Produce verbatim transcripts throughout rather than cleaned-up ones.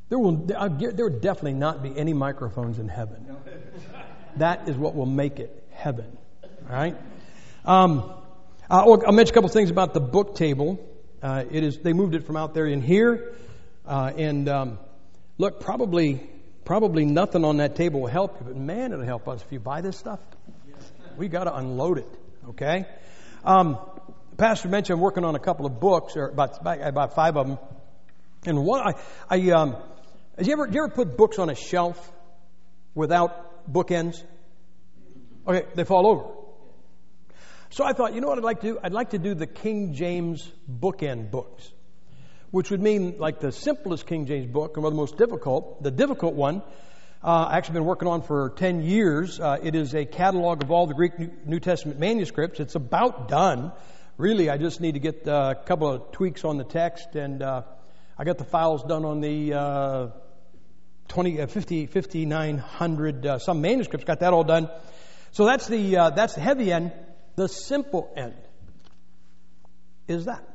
There will, there will definitely not be any microphones in heaven. That is what will make it heaven. All right. Um, I'll, I'll mention a couple things about the book table. Uh, it is they moved it from out there in here, uh, and um, look, probably probably nothing on that table will help you, but man, it'll help us if you buy this stuff. We got to unload it. Okay. Um, Pastor mentioned I'm working on a couple of books, or about about five of them, and one I I um. Have you ever, do you ever put books on a shelf without bookends? Okay, they fall over. So I thought, you know what I'd like to do? I'd like to do the King James bookend books, which would mean like the simplest King James book and one of the most difficult. The difficult one, uh, I've actually been working on for ten years. Uh, it is a catalog of all the Greek New Testament manuscripts. It's about done. Really, I just need to get uh, a couple of tweaks on the text, and uh, I got the files done on the uh, twenty, uh, fifty, fifty-nine hundred uh, some manuscripts. Got that all done. So that's the uh, that's the heavy end. The simple end is that,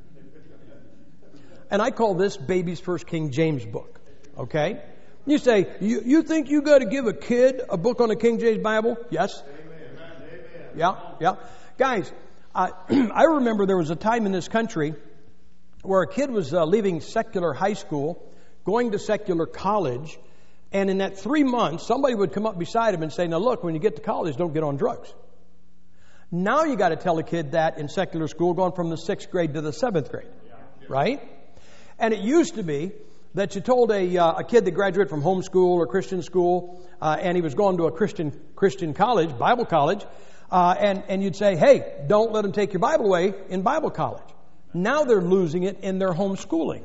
and I call this Baby's First King James book. Okay, you say you you think you got to give a kid a book on the King James Bible? Yes. Amen. Yeah, yeah, guys. Uh, I remember there was a time in this country where a kid was uh, leaving secular high school, going to secular college, and in that three months, somebody would come up beside him and say, now look, when you get to college, don't get on drugs. Now you got to tell a kid that in secular school, going from the sixth grade to the seventh grade, right? And it used to be that you told a, uh, a kid that graduated from homeschool or Christian school, uh, and he was going to a Christian Christian college, Bible college, uh, and, and you'd say, hey, don't let him take your Bible away in Bible college. Now they're losing it in their homeschooling.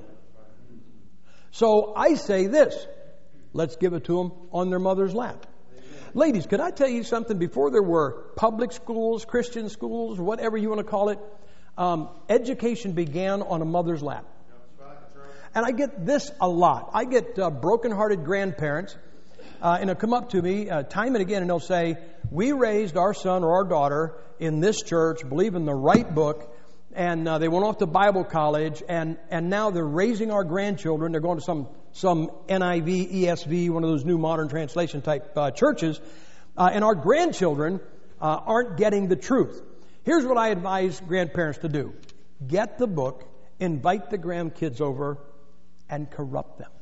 So I say this, let's give it to them on their mother's lap. Ladies, could I tell you something? Before there were public schools, Christian schools, whatever you want to call it, um, education began on a mother's lap. And I get this a lot. I get uh, broken-hearted grandparents, uh, and they'll come up to me uh, time and again, and they'll say, we raised our son or our daughter in this church, believe in the right book, and uh, they went off to Bible college, and, and now they're raising our grandchildren. They're going to some some N I V, E S V, one of those new modern translation type uh, churches, uh, and our grandchildren uh, aren't getting the truth. Here's what I advise grandparents to do. Get the book, invite the grandkids over, and corrupt them.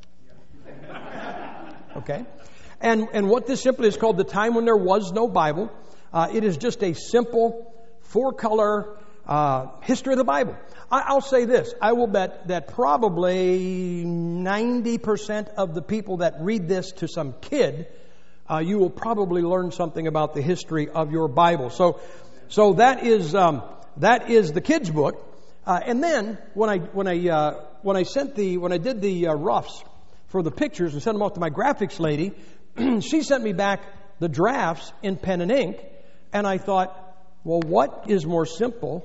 Okay? And, and what this simply is called the time when there was no Bible. Uh, it is just a simple four-color Uh, history of the Bible. I, I'll say this. I will bet that probably ninety percent of the people that read this to some kid, uh, you will probably learn something about the history of your Bible. So, so that is um, that is the kids' book. Uh, and then when I when I uh, when I sent the when I did the uh, roughs for the pictures and sent them off to my graphics lady, she sent me back the drafts in pen and ink, and I thought, well, what is more simple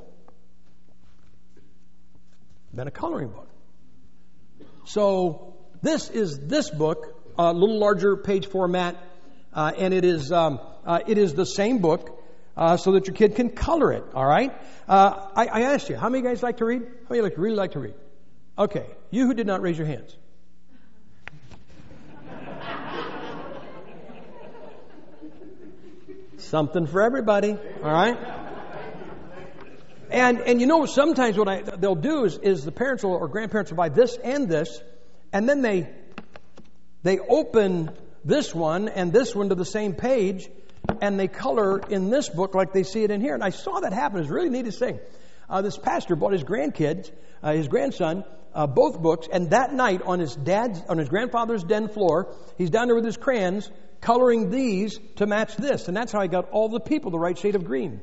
than a coloring book? So this is this book, a little larger page format, uh, and it is um, uh, it is the same book, uh, so that your kid can color it. All right. Uh, I, I asked you, how many guys like to read? How many like really like to read? Okay, you who did not raise your hands. Something for everybody. All right. And and you know, sometimes what I, they'll do is, is the parents will, or grandparents will buy this and this, and then they they open this one and this one to the same page, and they color in this book like they see it in here. And I saw that happen. It's really neat to see. Uh, this pastor bought his grandkids, uh, his grandson, uh, both books, and that night on his dad's, on his grandfather's den floor, he's down there with his crayons, coloring these to match this, and that's how I got all the people the right shade of green.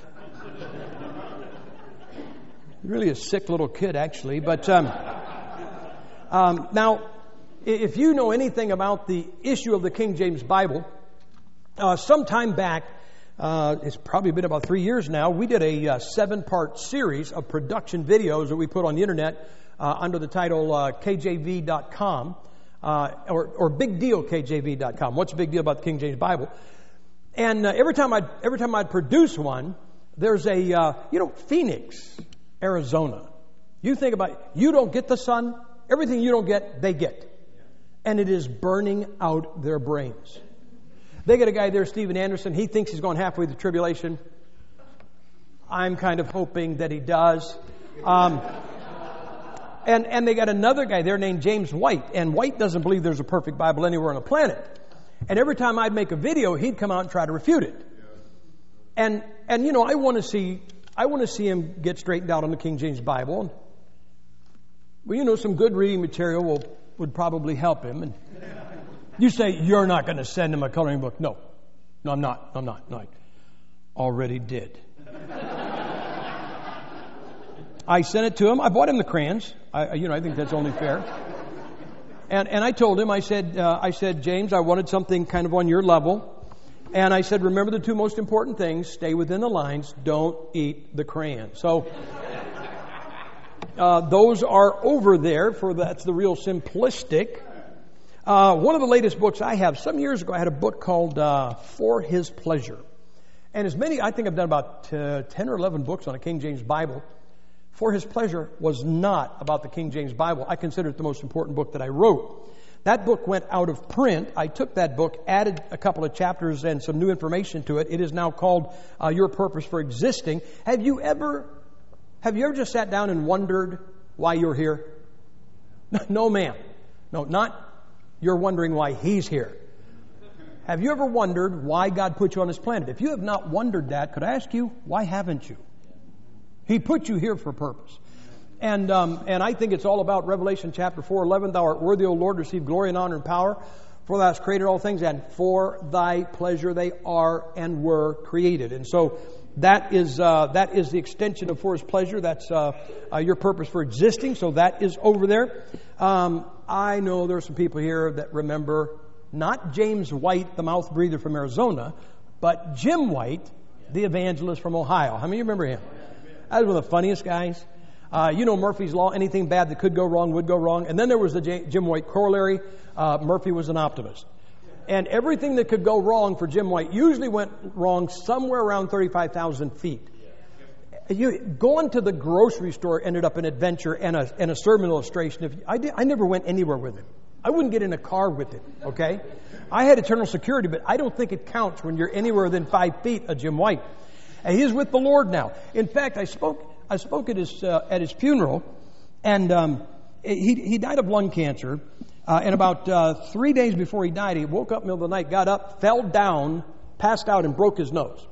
Really a sick little kid, actually. But um, um, now, if you know anything about the issue of the King James Bible, uh, some time back, uh, it's probably been about three years now, we did a uh, seven-part series of production videos that we put on the internet uh, under the title uh, K J V dot com uh, or, or Big Deal K J V dot com. What's the big deal about the King James Bible? And uh, every time I'd every time I'd produce one, there's a uh, you know Phoenix, Arizona. You think about it, you don't get the sun. Everything you don't get, they get. and it is burning out their brains. They got a guy there, Steven Anderson. He thinks he's going halfway through the tribulation. I'm kind of hoping that he does. Um, and, and they got another guy there named James White. And White doesn't believe there's a perfect Bible anywhere on the planet. And every time I'd make a video, he'd come out and try to refute it. And, and you know, I want to see, I want to see him get straightened out on the King James Bible. Well, you know, some good reading material will, would probably help him. And you say, you're not going to send him a coloring book. No. No, I'm not. I'm not. No, I already did. I sent it to him. I bought him the crayons. I, you know, I think that's only fair. And and I told him, I said, uh, I said, James, I wanted something kind of on your level. And I said, remember the two most important things. Stay within the lines. Don't eat the crayon. So uh, those are over there. For that's the real simplistic. Uh, one of the latest books I have, some years ago, I had a book called uh, For His Pleasure. And as many, I think I've done about uh, ten or eleven books on a King James Bible. For His Pleasure was not about the King James Bible. I consider it the most important book that I wrote. That book went out of print. I took that book, added a couple of chapters and some new information to it. It is now called uh, Your Purpose for Existing. Have you ever, have you ever just sat down and wondered why you're here? No, ma'am. No, not you're wondering why He's here. Have you ever wondered why God put you on this planet? If you have not wondered that, could I ask you, why haven't you? He put you here for a purpose. And um, and I think it's all about Revelation chapter four, eleven. Thou art worthy, O Lord, to receive glory and honor and power. For thou hast created all things, and for thy pleasure they are and were created. And so that is uh, that is the extension of For His Pleasure. That's uh, uh, your purpose for existing. So that is over there. Um, I know there are some people here that remember not James White, the mouth breather from Arizona, but Jim White, the evangelist from Ohio. How many of you remember him? That was one of the funniest guys. Uh, you know Murphy's Law, anything bad that could go wrong would go wrong. And then there was the J- Jim White corollary. Uh, Murphy was an optimist. And everything that could go wrong for Jim White usually went wrong somewhere around thirty-five thousand feet. You, going to the grocery store ended up an adventure and a, and a sermon illustration. If I, did, I never went anywhere with him. I wouldn't get in a car with him, okay? I had eternal security, but I don't think it counts when you're anywhere within five feet of Jim White. And he's with the Lord now. In fact, I spoke I spoke at his uh, at his funeral, and um, he he died of lung cancer. Uh, and about uh, three days before he died, he woke up in the middle of the night, got up, fell down, passed out, and broke his nose.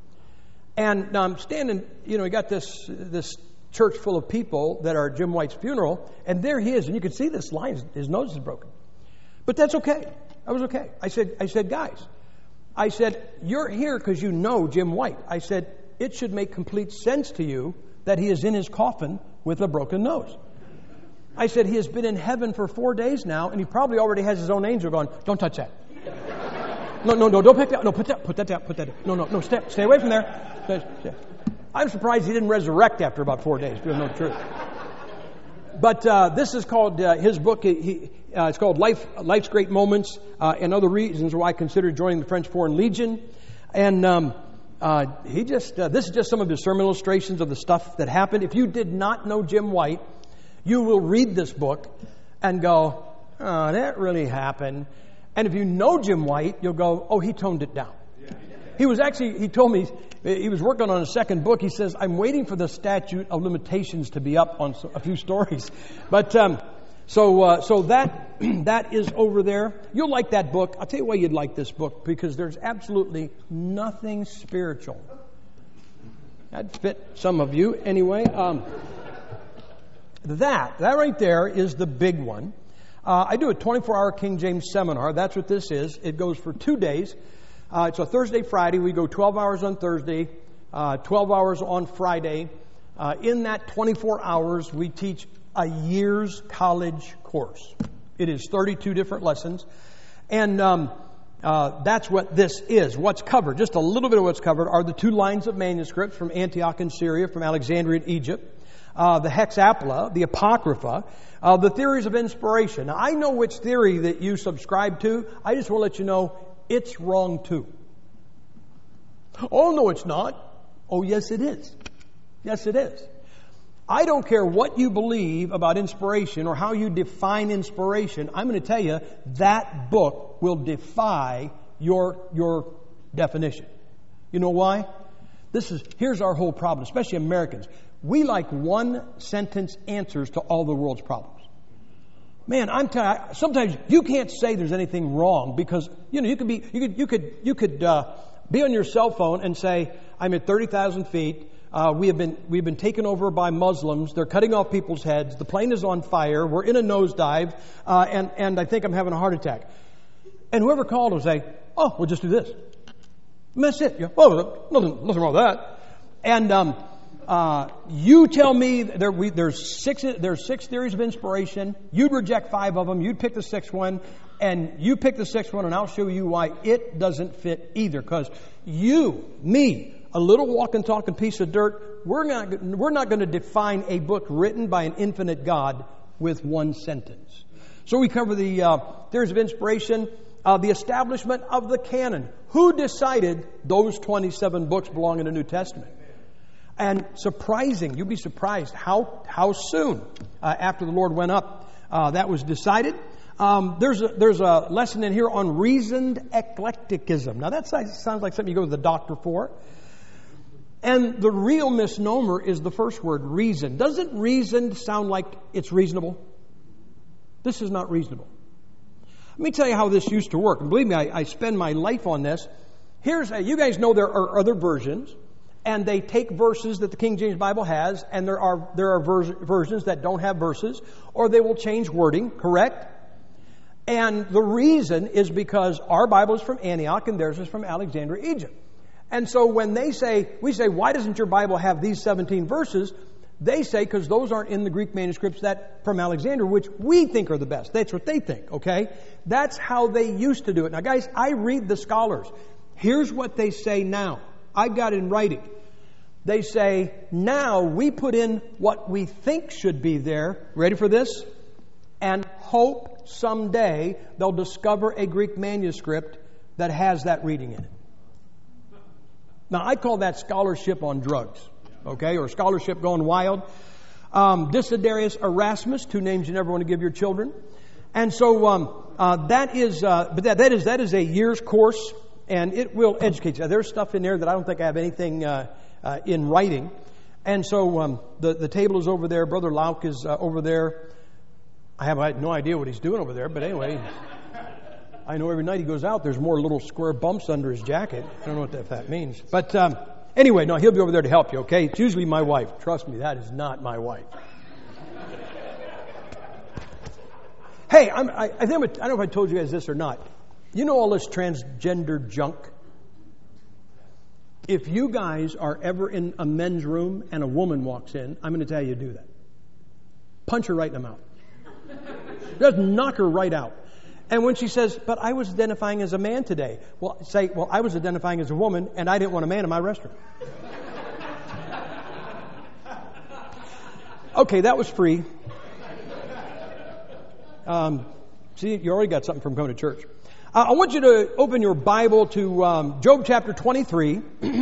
And um, standing, you know, he got this this church full of people that are Jim White's funeral, and there he is, and you can see this line, his nose is broken. But that's okay. That was okay. I said, I said, guys, I said, you're here because you know Jim White. I said, it should make complete sense to you that he is in his coffin with a broken nose. I said, he has been in heaven for four days now, and he probably already has his own angel going, don't touch that. No, no, no, don't pick that. No, put that, put that down, put that down. No, no, no, stay, stay away from there. Stay, stay. I'm surprised he didn't resurrect after about four days, to know the truth. But uh, this is called, uh, his book, he, uh, it's called Life, Life's Great Moments uh, and Other Reasons Why I Considered Joining the French Foreign Legion. And um, uh, he just, uh, this is just some of his sermon illustrations of the stuff that happened. If you did not know Jim White, you will read this book and go, oh, that really happened. And if you know Jim White, you'll go, oh, he toned it down. He was actually, he told me, he was working on a second book. He says, I'm waiting for the statute of limitations to be up on a few stories. But, um, so, uh, so that, that is over there. You'll like that book. I'll tell you why you'd like this book, because there's absolutely nothing spiritual. That'd fit some of you anyway. Um, that, that right there is the big one. Uh, I do a twenty-four hour King James seminar. That's what this is. It goes for two days. Uh, it's a Thursday, Friday. We go twelve hours on Thursday, uh, twelve hours on Friday. Uh, in that twenty-four hours, we teach a year's college course. It is thirty-two different lessons. And um, uh, that's what this is. What's covered, just a little bit of what's covered, are the two lines of manuscripts from Antioch in Syria, from Alexandria in Egypt, uh, the Hexapla, the Apocrypha, uh, the theories of inspiration. Now, I know which theory that you subscribe to. I just want to let you know it's wrong too. Oh, no, it's not. Oh, yes, it is. Yes, it is. I don't care what you believe about inspiration or how you define inspiration. I'm going to tell you that book will defy your, your definition. You know why? This is, here's our whole problem, especially Americans. We like one sentence answers to all the world's problems. Man, I'm telling you, sometimes you can't say there's anything wrong because, you know, you could be, you could, you could, you could, uh, be on your cell phone and say, I'm at thirty thousand feet. Uh, we have been, we've been taken over by Muslims. They're cutting off people's heads. The plane is on fire. We're in a nosedive. Uh, and, and I think I'm having a heart attack. And whoever called will say, oh, we'll just do this. And that's it. Yeah. Oh, nothing, nothing wrong with that. And, um, Uh, you tell me there, we, there's six there's six theories of inspiration. You'd reject five of them. You'd pick the sixth one, and you pick the sixth one, and I'll show you why it doesn't fit either. Because you, me, a little walking, talking piece of dirt, we're not we're not going to define a book written by an infinite God with one sentence. So we cover the uh, theories of inspiration, uh, the establishment of the canon. Who decided those twenty-seven books belong in the New Testament? And surprising, you'll be surprised how how soon uh, after the Lord went up uh, that was decided. Um, there's a, there's a lesson in here on reasoned eclecticism. Now that sounds like something you go to the doctor for. And the real misnomer is the first word, reason. Doesn't reasoned sound like it's reasonable? This is not reasonable. Let me tell you how this used to work. And believe me, I, I spend my life on this. Here's a, you guys know there are other versions. And they take verses that the King James Bible has, and there are there are vers- versions that don't have verses, or they will change wording, correct? And the reason is because our Bible is from Antioch and theirs is from Alexandria, Egypt. And so when they say, we say, why doesn't your Bible have these seventeen verses? They say, because those aren't in the Greek manuscripts that from Alexandria, which we think are the best. That's what they think, okay? That's how they used to do it. Now, guys, I read the scholars. Here's what they say now. I got it in writing. They say, now we put in what we think should be there. Ready for this? And hope someday they'll discover a Greek manuscript that has that reading in it. Now, I call that scholarship on drugs, okay, or scholarship gone wild. Um, Desiderius Erasmus, two names you never want to give your children. And so um, uh, that is, uh, but that, that is that is a year's course, and it will educate you. There's stuff in there that I don't think I have anything uh, uh, in writing. And so um, the the table is over there. Brother Lauk is uh, over there. I have I had no idea what he's doing over there, but anyway. I know every night he goes out, there's more little square bumps under his jacket. I don't know what that, if that means. But um, anyway, no, he'll be over there to help you, okay? It's usually my wife. Trust me, that is not my wife. Hey, I'm, I, I, think, I don't know if I told you guys this or not. You know all this transgender junk? If you guys are ever in a men's room and a woman walks in, I'm going to tell you to do that. Punch her right in the mouth. Just knock her right out. And when she says, but I was identifying as a man today. Well, say, well, I was identifying as a woman and I didn't want a man in my restaurant. Okay, that was free. Um, see, you already got something from going to church. Uh, I want you to open your Bible to um, Job chapter twenty-three.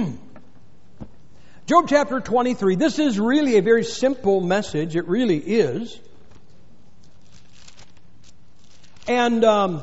Job chapter twenty-three. This is really a very simple message. It really is. And um,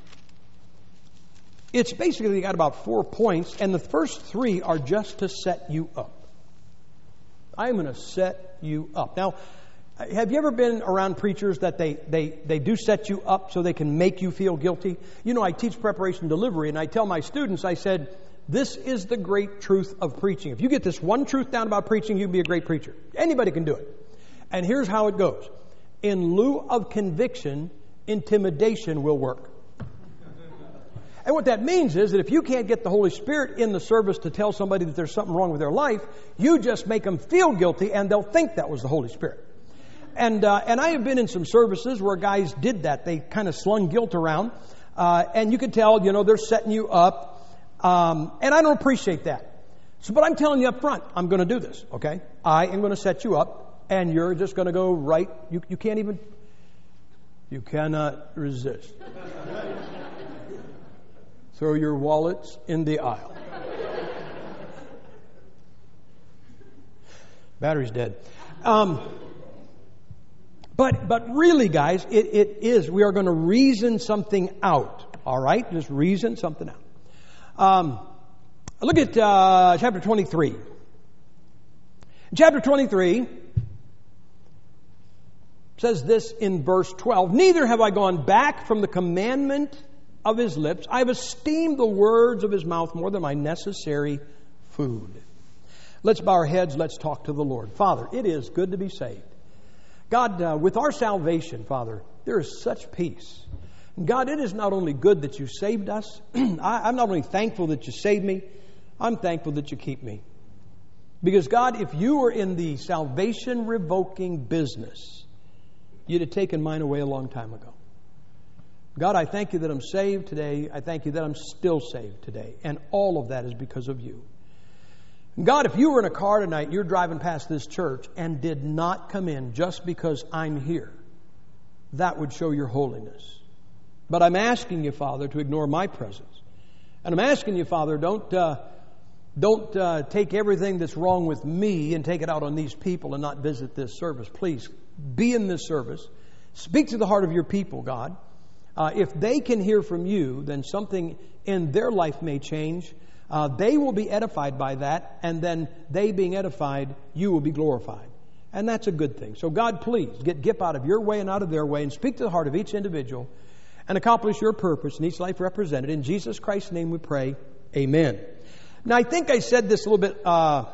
it's basically got about four points, and the first three are just to set you up. I'm going to set you up. Now, have you ever been around preachers that they, they, they do set you up so they can make you feel guilty? You know, I teach preparation delivery, and I tell my students, I said, this is the great truth of preaching. If you get this one truth down about preaching, you can be a great preacher. Anybody can do it. And here's how it goes. In lieu of conviction, intimidation will work. And what that means is that if you can't get the Holy Spirit in the service to tell somebody that there's something wrong with their life, you just make them feel guilty and they'll think that was the Holy Spirit. And uh, and I have been in some services where guys did that. They kind of slung guilt around. Uh, and you can tell, you know, they're setting you up. Um, and I don't appreciate that. So, but I'm telling you up front, I'm going to do this, okay? I am going to set you up and you're just going to go right. You, you can't even... You cannot resist. Throw your wallets in the aisle. Battery's dead. Um, but but really, guys, it, it is. We are going to reason something out. All right, just reason something out. Um, look at uh, chapter twenty-three. Chapter twenty-three says this in verse twelve. Neither have I gone back from the commandment of his lips. I have esteemed the words of his mouth more than my necessary food. Let's bow our heads. Let's talk to the Lord. Father, it is good to be saved. God, uh, with our salvation, Father, there is such peace. God, it is not only good that you saved us. I, I'm not only thankful that you saved me, I'm thankful that you keep me. Because God, if you were in the salvation revoking business, you'd have taken mine away a long time ago. God, I thank you that I'm saved today. I thank you that I'm still saved today. And all of that is because of you. God, if you were in a car tonight and you're driving past this church and did not come in just because I'm here, that would show your holiness. But I'm asking you, Father, to ignore my presence. And I'm asking you, Father, don't uh, don't uh, take everything that's wrong with me and take it out on these people and not visit this service. Please, be in this service. Speak to the heart of your people, God. Uh, if they can hear from you, then something in their life may change. Uh, they will be edified by that, and then they being edified, you will be glorified. And that's a good thing. So God, please, get Gipp out of your way and out of their way and speak to the heart of each individual and accomplish your purpose in each life represented. In Jesus Christ's name we pray. Amen. Now, I think I said this a little bit, uh,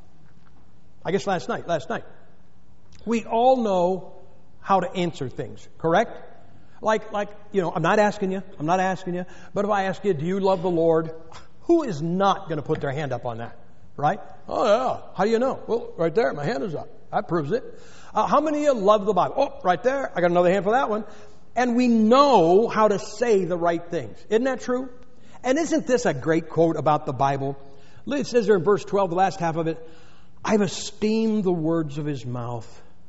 I guess last night, last night. We all know how to answer things, correct? Like, like, you know, I'm not asking you, I'm not asking you, but if I ask you, do you love the Lord? Who is not going to put their hand up on that, right? Oh, yeah. How do you know? Well, right there, my hand is up. That proves it. Uh, how many of you love the Bible? Oh, right there. I got another hand for that one. And we know how to say the right things. Isn't that true? And isn't this a great quote about the Bible? It says there in verse twelve, the last half of it, I've esteemed the words of his mouth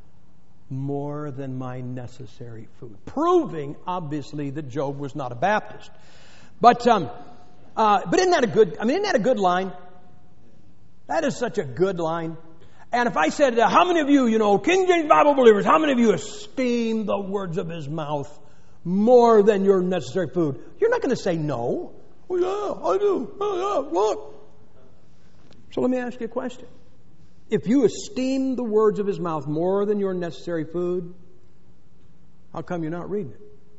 more than my necessary food. Proving, obviously, that Job was not a Baptist. But, um, uh, but isn't that a good, I mean, isn't that a good line? That is such a good line. And if I said, uh, how many of you, you know, King James Bible believers, how many of you esteem the words of his mouth more than your necessary food? You're not going to say no. Well, yeah, I do. Oh, yeah, look. So let me ask you a question. If you esteem the words of his mouth more than your necessary food, how come you're not reading it?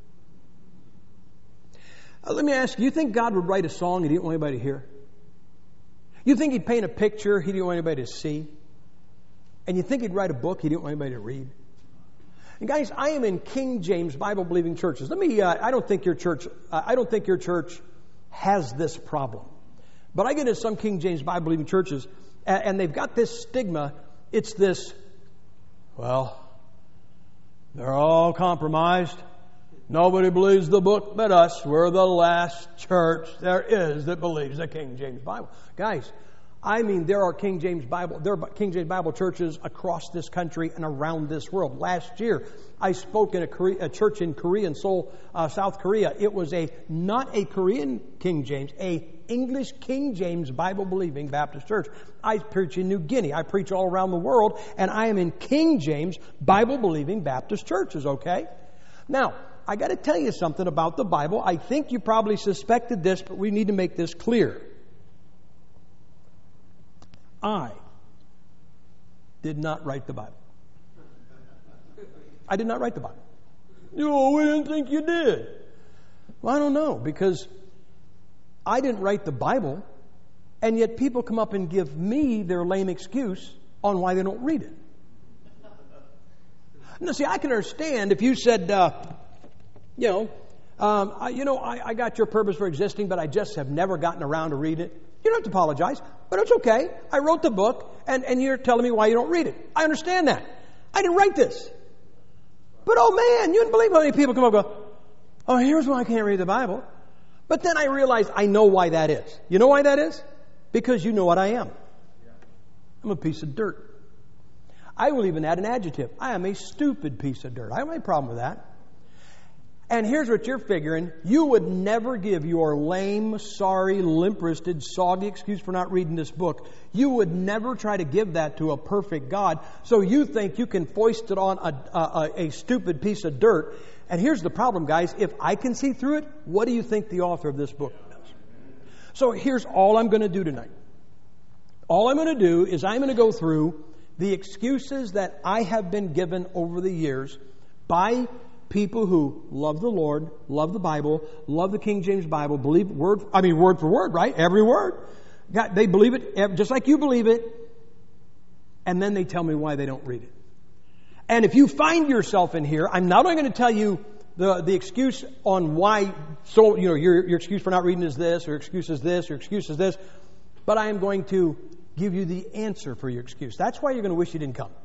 Uh, let me ask you, you think God would write a song he didn't want anybody to hear? You think he'd paint a picture he didn't want anybody to see? And you think he'd write a book he didn't want anybody to read? And guys, I am in King James Bible believing churches. Let me, uh, I don't think your church, uh, I don't think your church has this problem. But I get into some King James Bible believing churches and, and they've got this stigma. It's this, well, they're all compromised. Nobody believes the book but us. We're the last church there is that believes the King James Bible. Guys, I mean, there are King James Bible, there are King James Bible churches across this country and around this world. Last year, I spoke in a, Korea, a church in Korea, in Seoul, uh, South Korea. It was a not a Korean King James, a English King James Bible believing Baptist church. I preach in New Guinea. I preach all around the world, and I am in King James Bible believing Baptist churches. Okay, now I got to tell you something about the Bible. I think you probably suspected this, but we need to make this clear. I did not write the Bible. I did not write the Bible. No, we didn't think you did. Well, I don't know, because I didn't write the Bible, and yet people come up and give me their lame excuse on why they don't read it. Now, see, I can understand if you said, uh, you know, um, I, you know, I, I got your purpose for existing, but I just have never gotten around to read it. You don't have to apologize, but it's okay. I wrote the book, and, and you're telling me why you don't read it. I understand that. I didn't write this. But oh man, you wouldn't believe how many people come up and go, oh, here's why I can't read the Bible. But then I realized I know why that is. You know why that is? Because you know what I am. I'm a piece of dirt. I will even add an adjective. I am a stupid piece of dirt. I don't have any problem with that. And here's what you're figuring. You would never give your lame, sorry, limp-wristed, soggy excuse for not reading this book. You would never try to give that to a perfect God. So you think you can foist it on a, a, a stupid piece of dirt. And here's the problem, guys. If I can see through it, what do you think the author of this book does? So here's all I'm going to do tonight. All I'm going to do is I'm going to go through the excuses that I have been given over the years by people who love the Lord, love the Bible, love the King James Bible, believe word, I mean word for word, right? Every word. God, they believe it just like you believe it. And then they tell me why they don't read it. And if you find yourself in here, I'm not only going to tell you the, the excuse on why, so, you know, your, your excuse for not reading is this, or your excuse is this, or your excuse is this, but I am going to give you the answer for your excuse. That's why you're going to wish you didn't come.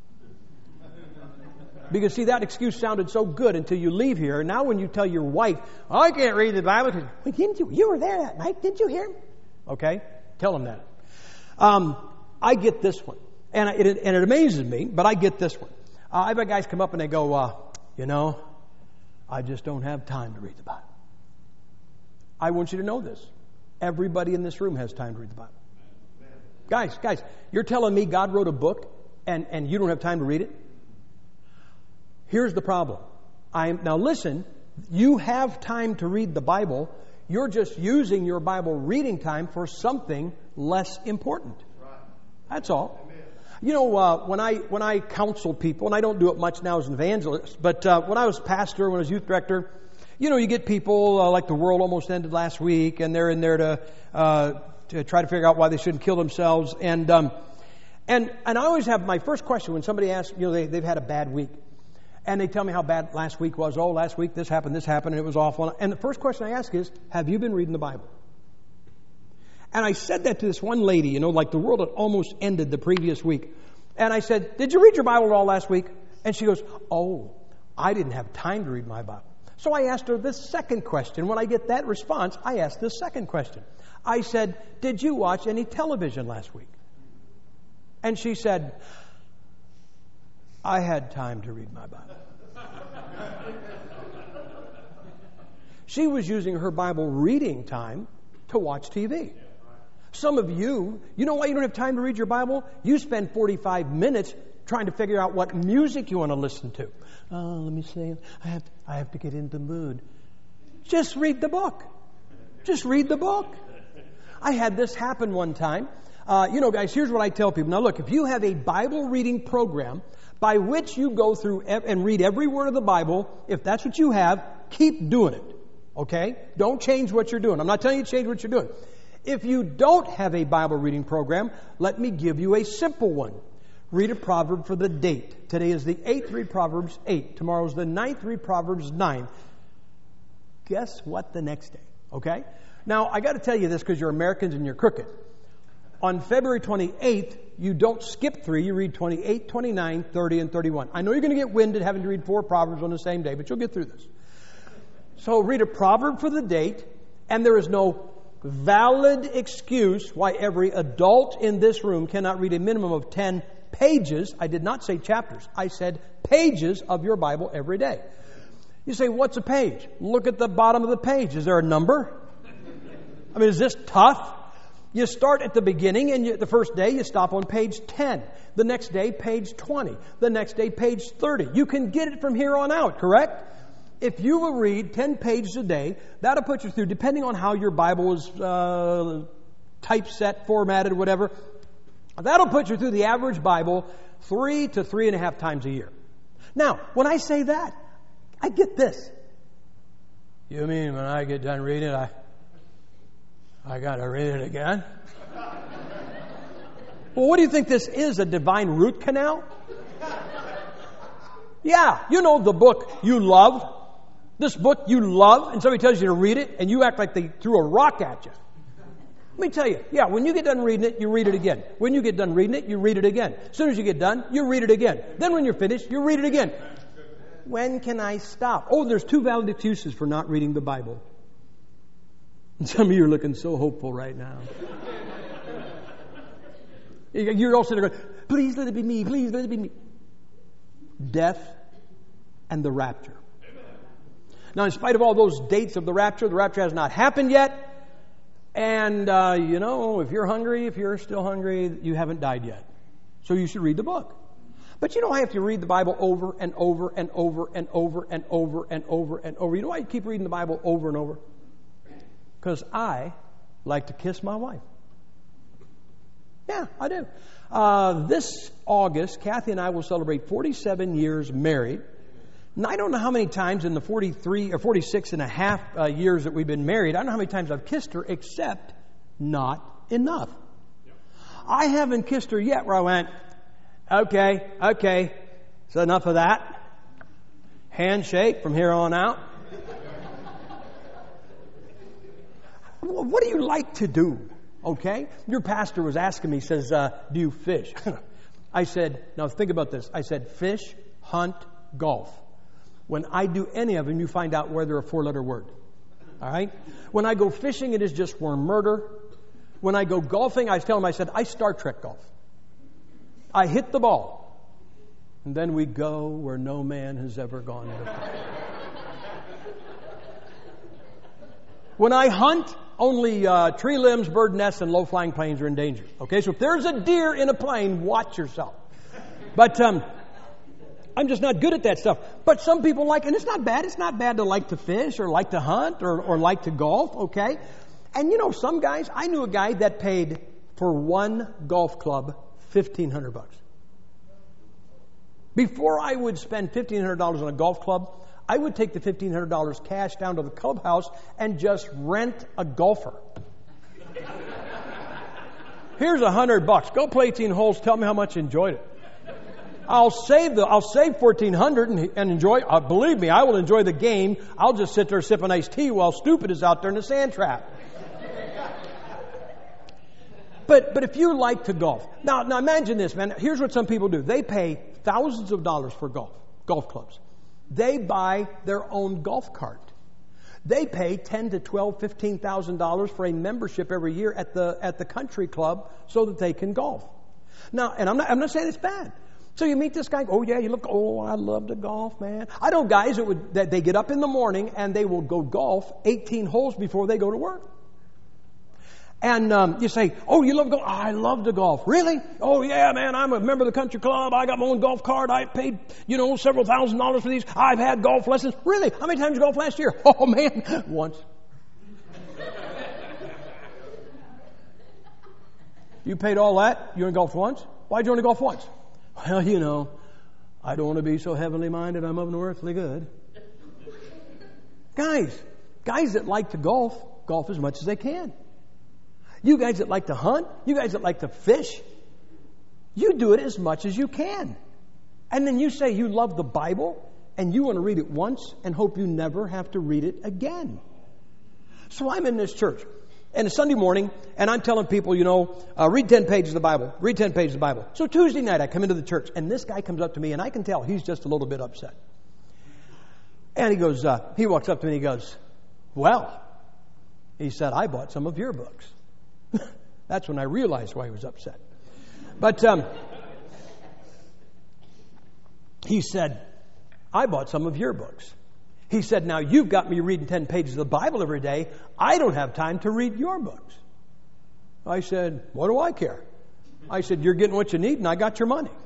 Because, see, that excuse sounded so good until you leave here. Now when you tell your wife, oh, I can't read the Bible, because, well, didn't you, you were there that night, didn't you hear him? Okay? Tell them that. Um, I get this one. And it, and it amazes me, but I get this one. Uh, I've had guys come up and they go, uh, you know, I just don't have time to read the Bible. I want you to know this. Everybody in this room has time to read the Bible. Guys, guys, you're telling me God wrote a book and, and you don't have time to read it? Here's the problem. I'm, now listen, you have time to read the Bible. You're just using your Bible reading time for something less important. That's all. You know, uh, when I when I counsel people, and I don't do it much now as an evangelist, but uh, when I was pastor, when I was youth director, you know, you get people uh, like the world almost ended last week, and they're in there to uh, to try to figure out why they shouldn't kill themselves. And um, and and I always have my first question when somebody asks, you know, they, they've had a bad week, and they tell me how bad last week was. Oh, last week this happened, this happened, and it was awful. And the first question I ask is, have you been reading the Bible? And I said that to this one lady, you know, like the world had almost ended the previous week. And I said, did you read your Bible at all last week? And she goes, oh, I didn't have time to read my Bible. So I asked her this second question. When I get that response, I asked this second question. I said, did you watch any television last week? And she said, I had time to read my Bible. She was using her Bible reading time to watch T V. Some of you, you know why you don't have time to read your Bible? You spend forty-five minutes trying to figure out what music you want to listen to. Oh, let me see. I have to, I have to get into the mood. Just read the book. Just read the book. I had this happen one time. Uh, you know, guys, here's what I tell people. Now, look, if you have a Bible reading program by which you go through and read every word of the Bible, if that's what you have, keep doing it. Okay? Don't change what you're doing. I'm not telling you to change what you're doing. If you don't have a Bible reading program, let me give you a simple one. Read a proverb for the date. Today is the eighth, read Proverbs eight. Tomorrow's the ninth, read Proverbs nine. Guess what the next day? Okay? Now, I got to tell you this because you're Americans and you're crooked. On February twenty-eighth, you don't skip three. You read twenty-eight, twenty-nine, thirty, and thirty-one. I know you're going to get winded having to read four Proverbs on the same day, but you'll get through this. So read a proverb for the date, and there is no valid excuse why every adult in this room cannot read a minimum of ten pages. I did not say chapters. I said pages of your Bible every day. You say, what's a page? Look at the bottom of the page. Is there a number? I mean, is this tough? You start at the beginning, and you, the first day you stop on page ten. The next day, page twenty. The next day, page thirty. You can get it from here on out, correct? If you will read ten pages a day, that'll put you through, depending on how your Bible is uh, typeset, formatted, whatever, that'll put you through the average Bible three to three and a half times a year. Now, when I say that, I get this. You mean when I get done reading it, I, I got to read it again? Well, what do you think this is, a divine root canal? Yeah, you know the book you love. This book you love, and somebody tells you to read it, and you act like they threw a rock at you. Let me tell you, yeah, when you get done reading it, you read it again. When you get done reading it, you read it again. As soon as you get done, you read it again. Then when you're finished, you read it again. When can I stop? Oh, there's two valid excuses for not reading the Bible. And some of you are looking so hopeful right now. You're all sitting there going, please let it be me, please let it be me. Death and the rapture. Now, in spite of all those dates of the rapture, the rapture has not happened yet. And, uh, you know, if you're hungry, if you're still hungry, you haven't died yet. So you should read the book. But you know, I have to read the Bible over and over and over and over and over and over and over. You know why I keep reading the Bible over and over? Because I like to kiss my wife. Yeah, I do. Uh, this August, Kathy and I will celebrate forty-seven years married. And I don't know how many times in the forty-three or forty-six and a half uh, years that we've been married, I don't know how many times I've kissed her, except not enough. Yep. I haven't kissed her yet where I went, okay, okay, so enough of that. Handshake from here on out. What do you like to do? Okay? Your pastor was asking me, he says, uh, do you fish? I said, now think about this. I said, fish, hunt, golf. When I do any of them, you find out where they're a four-letter word. All right? When I go fishing, it is just worm murder. When I go golfing, I tell them, I said, I Star Trek golf. I hit the ball. And then we go where no man has ever gone before. When I hunt, only uh, tree limbs, bird nests, and low-flying planes are in danger. Okay? So if there's a deer in a plane, watch yourself. But, um... I'm just not good at that stuff. But some people like, and it's not bad. It's not bad to like to fish or like to hunt or, or like to golf, okay? And you know, some guys, I knew a guy that paid for one golf club fifteen hundred bucks. Before I would spend fifteen hundred dollars on a golf club, I would take the fifteen hundred dollars cash down to the clubhouse and just rent a golfer. Here's a hundred bucks. Go play eighteen holes. Tell me how much you enjoyed it. I'll save the, I'll save fourteen hundred and, and enjoy, uh, believe me, I will enjoy the game. I'll just sit there sipping iced tea while Stupid is out there in the sand trap. But, but if you like to golf, now, now imagine this, man. Here's what some people do. They pay thousands of dollars for golf, golf clubs. They buy their own golf cart. They pay ten to twelve, fifteen thousand dollars for a membership every year at the, at the country club so that they can golf. Now, and I'm not, I'm not saying it's bad. So you meet this guy, oh yeah, you look, oh, I love to golf, man. I know guys that would, that they get up in the morning and they will go golf eighteen holes before they go to work. And um, you say, oh, you love golf? Oh, I love to golf. Really? Oh yeah, man, I'm a member of the country club. I got my own golf cart. I paid, you know, several thousand dollars for these. I've had golf lessons. Really? How many times did you golf last year? Oh man, once. You paid all that? You only golfed once? Why'd you only golf once? Well, you know, I don't want to be so heavenly minded. I'm of no earthly good. Guys, guys that like to golf, golf as much as they can. You guys that like to hunt, you guys that like to fish, you do it as much as you can. And then you say you love the Bible and you want to read it once and hope you never have to read it again. So I'm in this church. And it's Sunday morning, and I'm telling people, you know, uh, read ten pages of the Bible. Read ten pages of the Bible. So Tuesday night, I come into the church, and this guy comes up to me, and I can tell he's just a little bit upset. And he goes, uh, he walks up to me, and he goes, well, he said, I bought some of your books. That's when I realized why he was upset. But um, he said, I bought some of your books. He said, now you've got me reading ten pages of the Bible every day. I don't have time to read your books. I said, what do I care? I said, you're getting what you need and I got your money.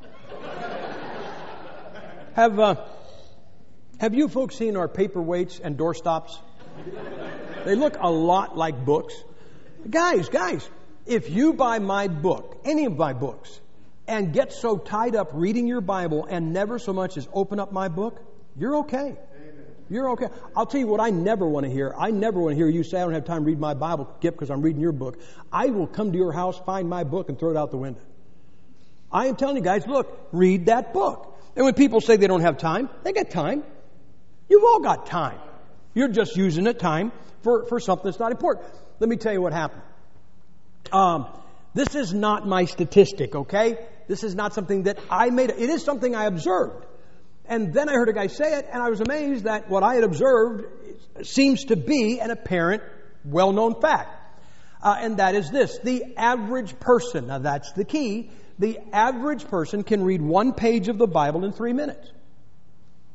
have uh, have you folks seen our paperweights and doorstops? They look a lot like books. Guys, guys, if you buy my book, any of my books, and get so tied up reading your Bible and never so much as open up my book, you're okay. You're okay. I'll tell you what I never want to hear. I never want to hear you say, I don't have time to read my Bible, Kip, because I'm reading your book. I will come to your house, find my book, and throw it out the window. I am telling you guys, look, read that book. And when people say they don't have time, they got time. You've all got time. You're just using it time for, for something that's not important. Let me tell you what happened. Um, this is not my statistic, okay? This is not something that I made. It is something I observed. And then I heard a guy say it, and I was amazed that what I had observed seems to be an apparent, well-known fact. Uh, and that is this. The average person, now that's the key, the average person can read one page of the Bible in three minutes.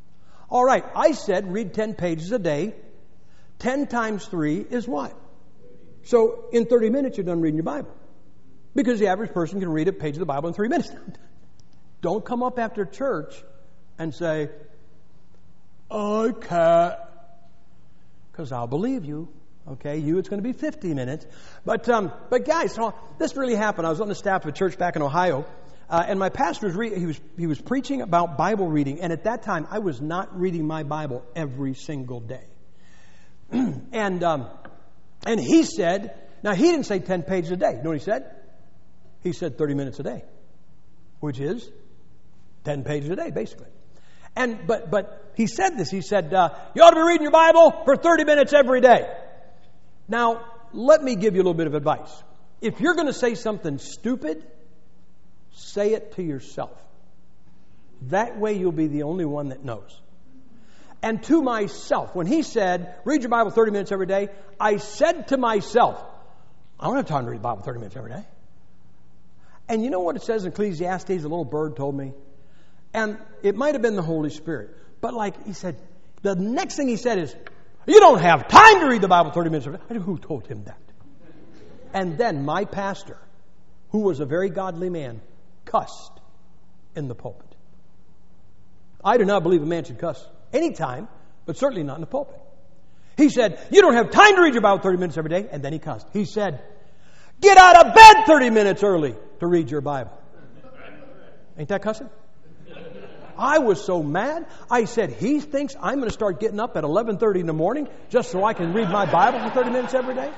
All right, I said read ten pages a day. ten times three is what? So in thirty minutes you're done reading your Bible. Because the average person can read a page of the Bible in three minutes. Don't come up after church and say, I can't. Because I'll believe you. Okay, you, it's going to be fifty minutes. But, um, but guys, so this really happened. I was on the staff of a church back in Ohio. Uh, and my pastor was, re- he was he was preaching about Bible reading. And at that time, I was not reading my Bible every single day. and um, and he said, now he didn't say ten pages a day. You know what he said? He said thirty minutes a day, which is ten pages a day, basically. And but but he said this. He said, uh, you ought to be reading your Bible for thirty minutes every day. Now, let me give you a little bit of advice. If you're going to say something stupid, say it to yourself. That way you'll be the only one that knows. And to myself, when he said, read your Bible thirty minutes every day, I said to myself, I don't have time to read the Bible thirty minutes every day. And you know what it says in Ecclesiastes, the little bird told me? And it might have been the Holy Spirit. But like he said, the next thing he said is, you don't have time to read the Bible thirty minutes every day. I don't know who told him that. And then my pastor, who was a very godly man, cussed in the pulpit. I do not believe a man should cuss anytime, but certainly not in the pulpit. He said, you don't have time to read your Bible thirty minutes every day. And then he cussed. He said, get out of bed thirty minutes early to read your Bible. Ain't that cussing? I was so mad. I said, he thinks I'm going to start getting up at eleven thirty in the morning just so I can read my Bible for thirty minutes every day.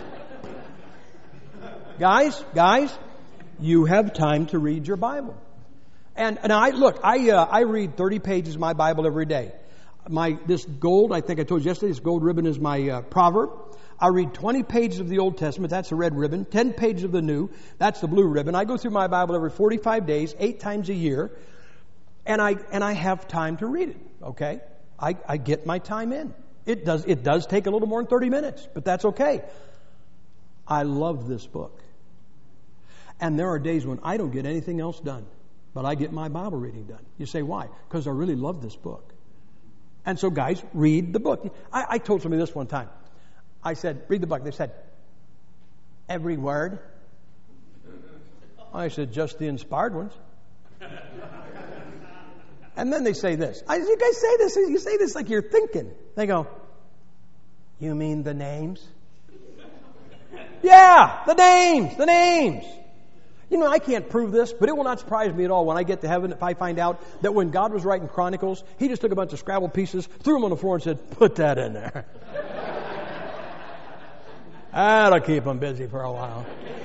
Guys, guys, you have time to read your Bible. And and I look, I uh, I read thirty pages of my Bible every day. My this gold, I think I told you yesterday, this gold ribbon is my uh, proverb. I read twenty pages of the Old Testament, that's the red ribbon. ten pages of the New, that's the blue ribbon. I go through my Bible every forty-five days, eight times a year. And I and I have time to read it, okay? I, I get my time in. It does it does take a little more than thirty minutes, but that's okay. I love this book. And there are days when I don't get anything else done, but I get my Bible reading done. You say, why? Because I really love this book. And so, guys, read the book. I, I told somebody this one time. I said, read the book. They said, every word? I said, just the inspired ones. And then they say this. I, you guys say this. You say this like you're thinking. They go, you mean the names? Yeah, the names, the names. You know, I can't prove this, but it will not surprise me at all when I get to heaven if I find out that when God was writing Chronicles, He just took a bunch of Scrabble pieces, threw them on the floor and said, put that in there. That'll keep them busy for a while.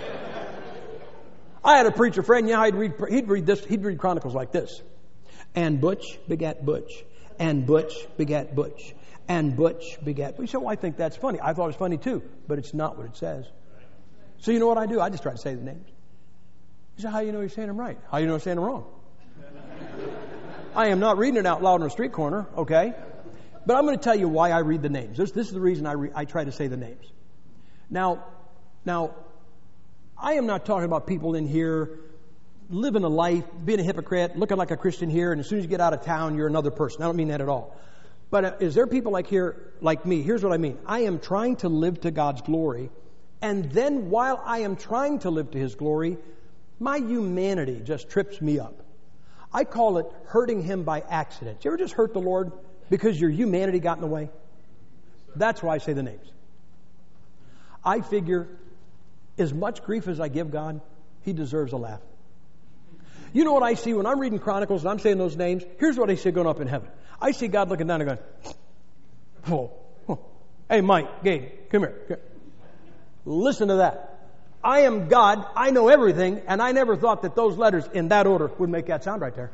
I had a preacher friend, yeah, he'd read, he'd read this, he'd read Chronicles like this. And Butch begat Butch. And Butch begat Butch. And Butch begat Butch. So I think that's funny. I thought it was funny too, but it's not what it says. So you know what I do? I just try to say the names. You say, how do you know you're saying them right? How do you know you're saying them wrong? I am not reading it out loud on a street corner, okay? But I'm going to tell you why I read the names. This, this is the reason I, re- I try to say the names. Now, now, I am not talking about people in here living a life, being a hypocrite, looking like a Christian here, and as soon as you get out of town, you're another person. I don't mean that at all. But uh, is there people like here, like me? Here's what I mean. I am trying to live to God's glory, and then while I am trying to live to His glory, my humanity just trips me up. I call it hurting Him by accident. You ever just hurt the Lord because your humanity got in the way? That's why I say the names. I figure as much grief as I give God, He deserves a laugh. You know what I see when I'm reading Chronicles and I'm saying those names? Here's what I see going up in heaven. I see God looking down and going, oh, oh. Hey, Mike, Gabe, come here. Come here. Listen to that. I am God, I know everything, and I never thought that those letters in that order would make that sound right there.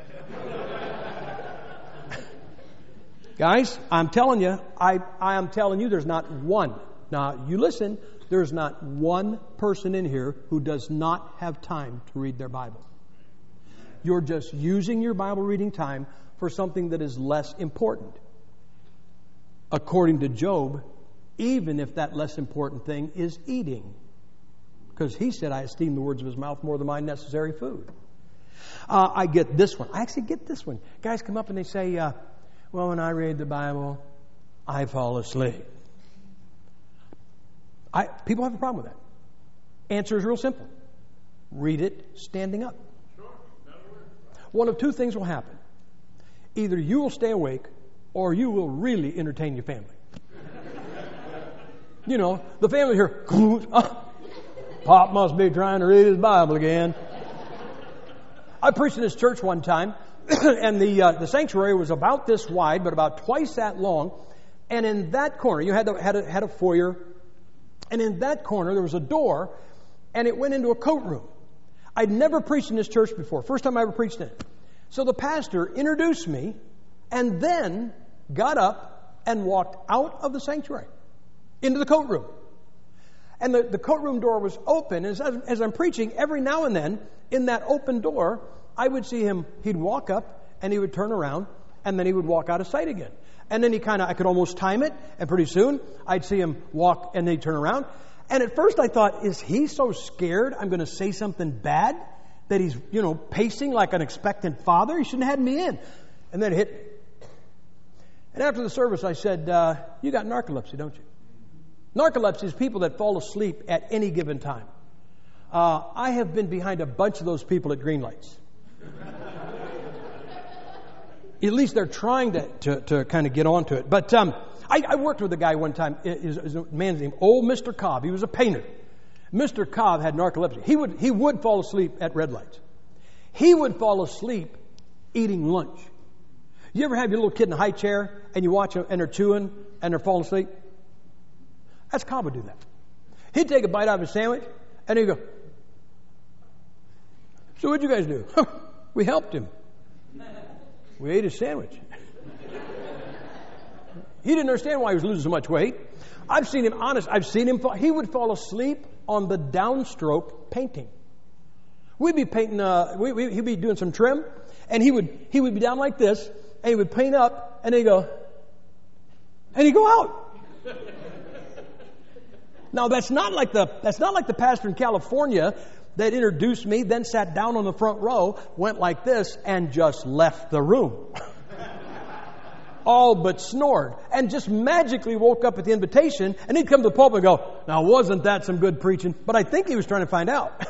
Guys, I'm telling you, I, I am telling you there's not one. Now, you listen, there's not one person in here who does not have time to read their Bible. You're just using your Bible reading time for something that is less important. According to Job, even if that less important thing is eating. Because he said, I esteem the words of his mouth more than my necessary food. Uh, I get this one. I actually get this one. Guys come up and they say, uh, Well, when I read the Bible, I fall asleep. I, people have a problem with that. Answer is real simple. Read it standing up. One of two things will happen. Either you will stay awake or you will really entertain your family. You know, the family here, oh, Pop must be trying to read his Bible again. I preached in this church one time, and the uh, the sanctuary was about this wide, but about twice that long. And in that corner, you had, the, had, a, had a foyer, and in that corner there was a door, and it went into a coat room. I'd never preached in this church before. First time I ever preached in it. So the pastor introduced me and then got up and walked out of the sanctuary into the coat room. And the, the coat room door was open. As, as I'm preaching, every now and then in that open door, I would see him. He'd walk up and he would turn around and then he would walk out of sight again. And then he kind of, I could almost time it. And pretty soon I'd see him walk and then he'd turn around. And at first I thought, is he so scared I'm going to say something bad that he's, you know, pacing like an expectant father? He shouldn't have had me in. And then it hit me. And after the service I said, uh, you got narcolepsy, don't you? Narcolepsy is people that fall asleep at any given time. Uh, I have been behind a bunch of those people at green lights. At least they're trying to, to, to kind of get onto it. But um, I, I worked with a guy one time. His, his man's name, old Mister Cobb. He was a painter. Mister Cobb had narcolepsy. He would he would fall asleep at red lights. He would fall asleep eating lunch. You ever have your little kid in a high chair and you watch them and they're chewing and they're falling asleep? That's Cobb would do that. He'd take a bite out of his sandwich and he'd go, so what'd you guys do? We helped him. We ate his sandwich. He didn't understand why he was losing so much weight. I've seen him, honest, I've seen him, fall, he would fall asleep on the downstroke painting. We'd be painting, uh, we, we, he'd be doing some trim, and he would he would be down like this, and he would paint up, and he'd go, and he'd go out. Now that's not like the that's not like the pastor in California that introduced me, then sat down on the front row, went like this, and just left the room. All but snored, and just magically woke up at the invitation, and he'd come to the pulpit and go, now wasn't that some good preaching? But I think he was trying to find out.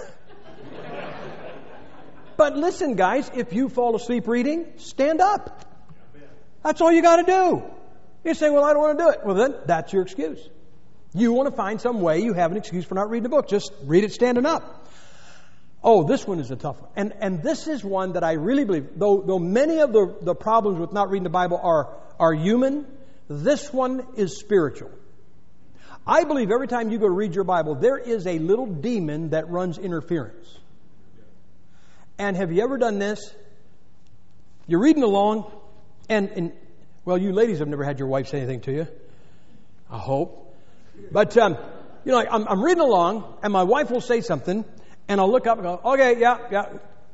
But listen, guys, if you fall asleep reading, stand up. That's all you got to do. You say, well, I don't want to do it. Well, then that's your excuse. You want to find some way you have an excuse for not reading the book. Just read it standing up. Oh, this one is a tough one. And and this is one that I really believe, though though many of the, the problems with not reading the Bible are, are human, this one is spiritual. I believe every time you go to read your Bible, there is a little demon that runs interference. And have you ever done this? You're reading along, and, and well, you ladies have never had your wife say anything to you. I hope. But, um, you know, I'm, I'm reading along, and my wife will say something, and I'll look up and go, okay, yeah, yeah.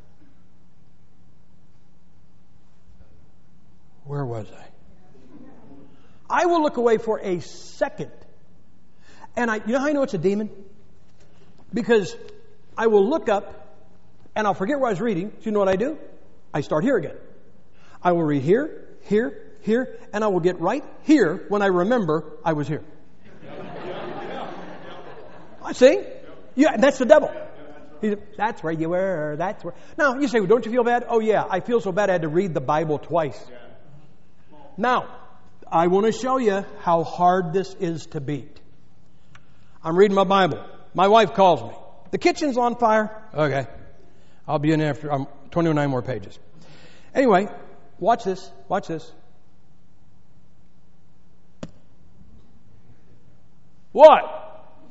Where was I? I will look away for a second. And I, you know how I know it's a demon? Because I will look up and I'll forget where I was reading. So you know what I do? I start here again. I will read here, here, here, and I will get right here when I remember I was here. I see? Yeah, that's the devil. He, that's where you were. That's where. Now you say, well, don't you feel bad? Oh yeah, I feel so bad I had to read the Bible twice. Now, I want to show you how hard this is to beat. I'm reading my Bible. My wife calls me. The kitchen's on fire. Okay. I'll be in after um, twenty-nine more pages. Anyway, watch this. Watch this. What?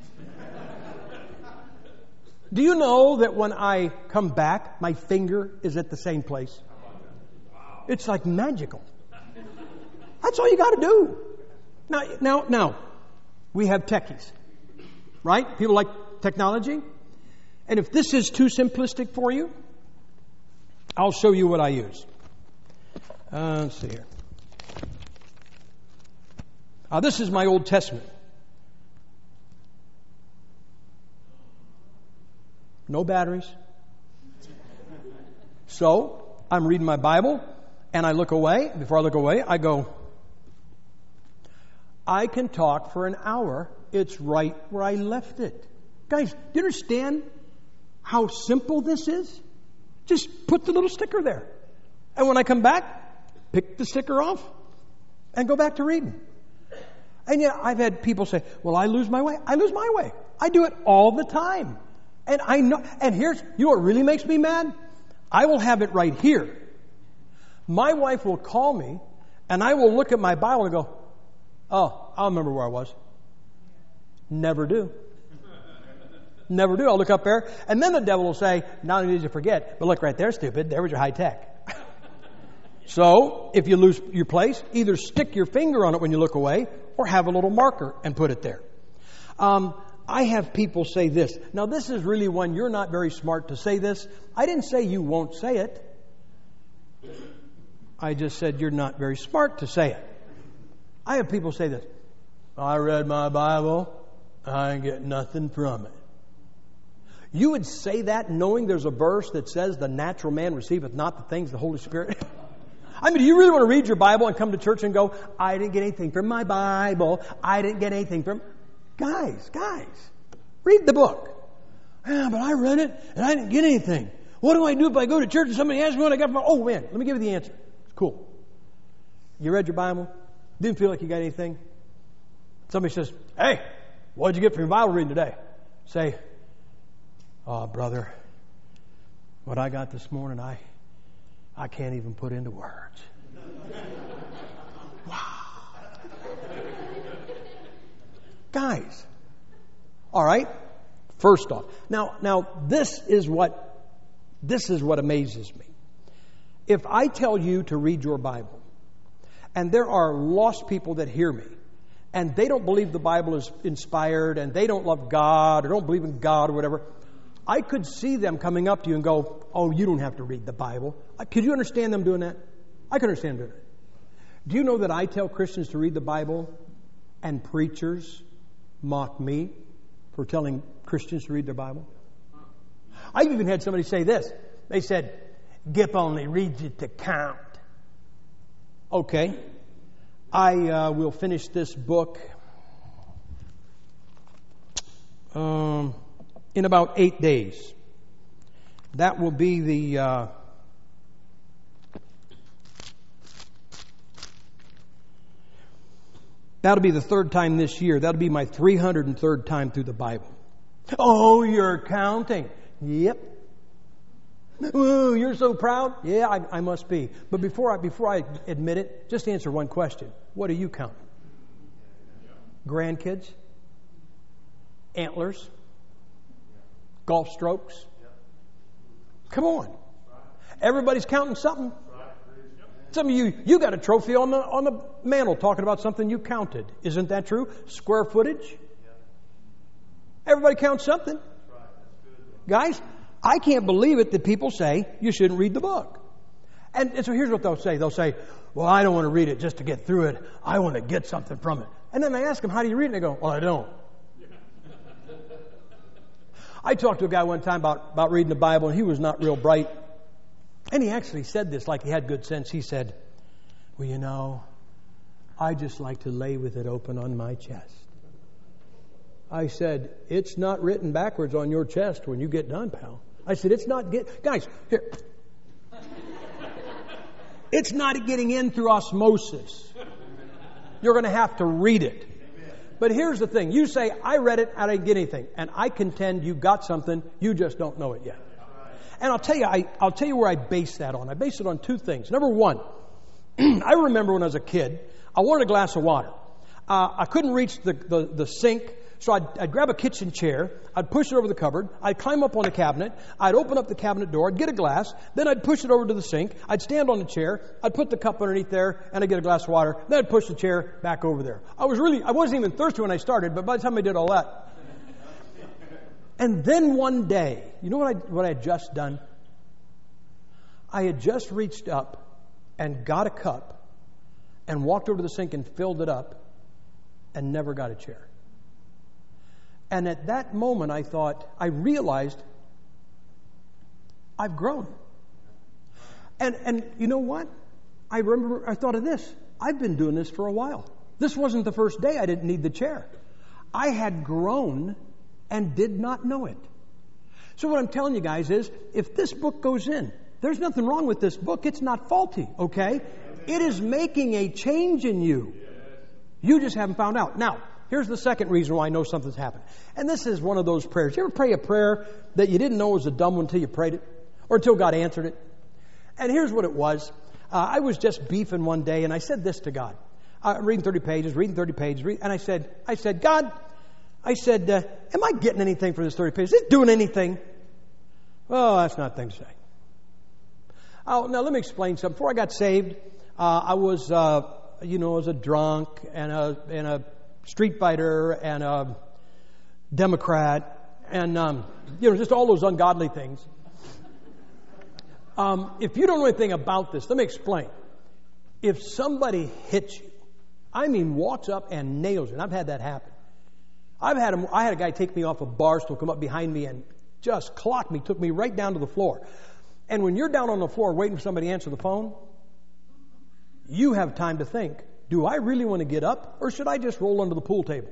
Do you know that when I come back, my finger is at the same place? It's like magical. That's all you got to do. Now, now, now, we have techies, right? People like technology. And if this is too simplistic for you, I'll show you what I use. Uh, let's see here. Uh, this is my Old Testament. No batteries. So, I'm reading my Bible, and I look away, before I look away, I go, I can talk for an hour. It's right where I left it. Guys, do you understand how simple this is? Just put the little sticker there. And when I come back, pick the sticker off and go back to reading. And yeah, I've had people say, well, I lose my way. I lose my way. I do it all the time. And I know, and here's, you know what really makes me mad? I will have it right here. My wife will call me and I will look at my Bible and go, oh, I'll remember where I was. Never do. Never do. I'll look up there. And then the devil will say, not only did you forget, but look right there, stupid. There was your high tech. So, if you lose your place, either stick your finger on it when you look away or have a little marker and put it there. Um, I have people say this. Now, this is really one, you're not very smart to say this. I didn't say you won't say it. I just said you're not very smart to say it. I have people say this. I read my Bible. I ain't get nothing from it. You would say that knowing there's a verse that says the natural man receiveth not the things of the Holy Spirit? I mean, do you really want to read your Bible and come to church and go, I didn't get anything from my Bible. I didn't get anything from... Guys, guys, read the book. Yeah, but I read it and I didn't get anything. What do I do if I go to church and somebody asks me what I got from... Oh, man, let me give you the answer. It's cool. You read your Bible? Didn't feel like you got anything? Somebody says, hey, what did you get from your Bible reading today? Say, oh, brother, what I got this morning, I I can't even put into words. Wow. Guys, all right, first off. Now, now this is what this is what amazes me. If I tell you to read your Bible, and there are lost people that hear me, and they don't believe the Bible is inspired, and they don't love God, or don't believe in God, or whatever, I could see them coming up to you and go, oh, you don't have to read the Bible. Could you understand them doing that? I could understand doing it. Do you know that I tell Christians to read the Bible, and preachers mock me for telling Christians to read their Bible? I've even had somebody say this. They said, Gip only reads it to count. Okay. I uh, will finish this book um, in about eight days. That will be the... Uh, That'll be the third time this year. That'll be my three hundred third time through the Bible. Oh, you're counting. Yep. Ooh, you're so proud. Yeah, I, I must be. But before I before I admit it, just answer one question. What do you count? Grandkids? Antlers? Golf strokes? Come on. Everybody's counting something. Some of you, you got a trophy on the on the mantle talking about something you counted. Isn't that true? Square footage? Everybody counts something. Guys, I can't believe it that people say you shouldn't read the book. And, and so here's what they'll say. They'll say, well, I don't want to read it just to get through it. I want to get something from it. And then I ask them, how do you read it? And they go, well, I don't. I talked to a guy one time about, about reading the Bible, and he was not real bright. And he actually said this like he had good sense. He said, well, you know, I just like to lay with it open on my chest. I said, it's not written backwards on your chest when you get done, pal. I said, it's not get guys, here. It's not getting in through osmosis. You're going to have to read it. But here's the thing. You say, I read it, I didn't get anything. And I contend you got something, you just don't know it yet. And I'll tell you, I, I'll tell you where I base that on. I base it on two things. Number one, I remember when I was a kid, I wanted a glass of water. Uh, I couldn't reach the, the, the sink, so I'd, I'd grab a kitchen chair, I'd push it over the cupboard, I'd climb up on the cabinet, I'd open up the cabinet door, I'd get a glass, then I'd push it over to the sink, I'd stand on the chair, I'd put the cup underneath there, and I'd get a glass of water, then I'd push the chair back over there. I was really, I wasn't even thirsty when I started, but by the time I did all that, and then one day, you know what I what I had just done? I had just reached up and got a cup and walked over to the sink and filled it up and never got a chair. And at that moment I thought, I realized I've grown. And and you know what? I remember, I thought of this. I've been doing this for a while. This wasn't the first day I didn't need the chair. I had grown and did not know it. So what I'm telling you guys is, if this book goes in, there's nothing wrong with this book. It's not faulty, okay? It is making a change in you. You just haven't found out. Now, here's the second reason why I know something's happened. And this is one of those prayers. You ever pray a prayer that you didn't know was a dumb one until you prayed it? Or until God answered it? And here's what it was. Uh, I was just beefing one day, and I said this to God. Uh, reading thirty pages, reading thirty pages, read, and I said, I said, God, I said, uh, am I getting anything for this thirty pages? Is it doing anything? Oh, that's not a thing to say. Oh, now let me explain something. Before I got saved, uh, I was, uh, you know, I was a drunk and a and a street fighter and a Democrat and um, you know, just all those ungodly things. Um, if you don't know anything about this, let me explain. If somebody hits you, I mean, walks up and nails you, and I've had that happen. I've had a, I had a guy take me off a bar stool, come up behind me and just clocked me, took me right down to the floor. And when you're down on the floor waiting for somebody to answer the phone, you have time to think, do I really want to get up or should I just roll under the pool table?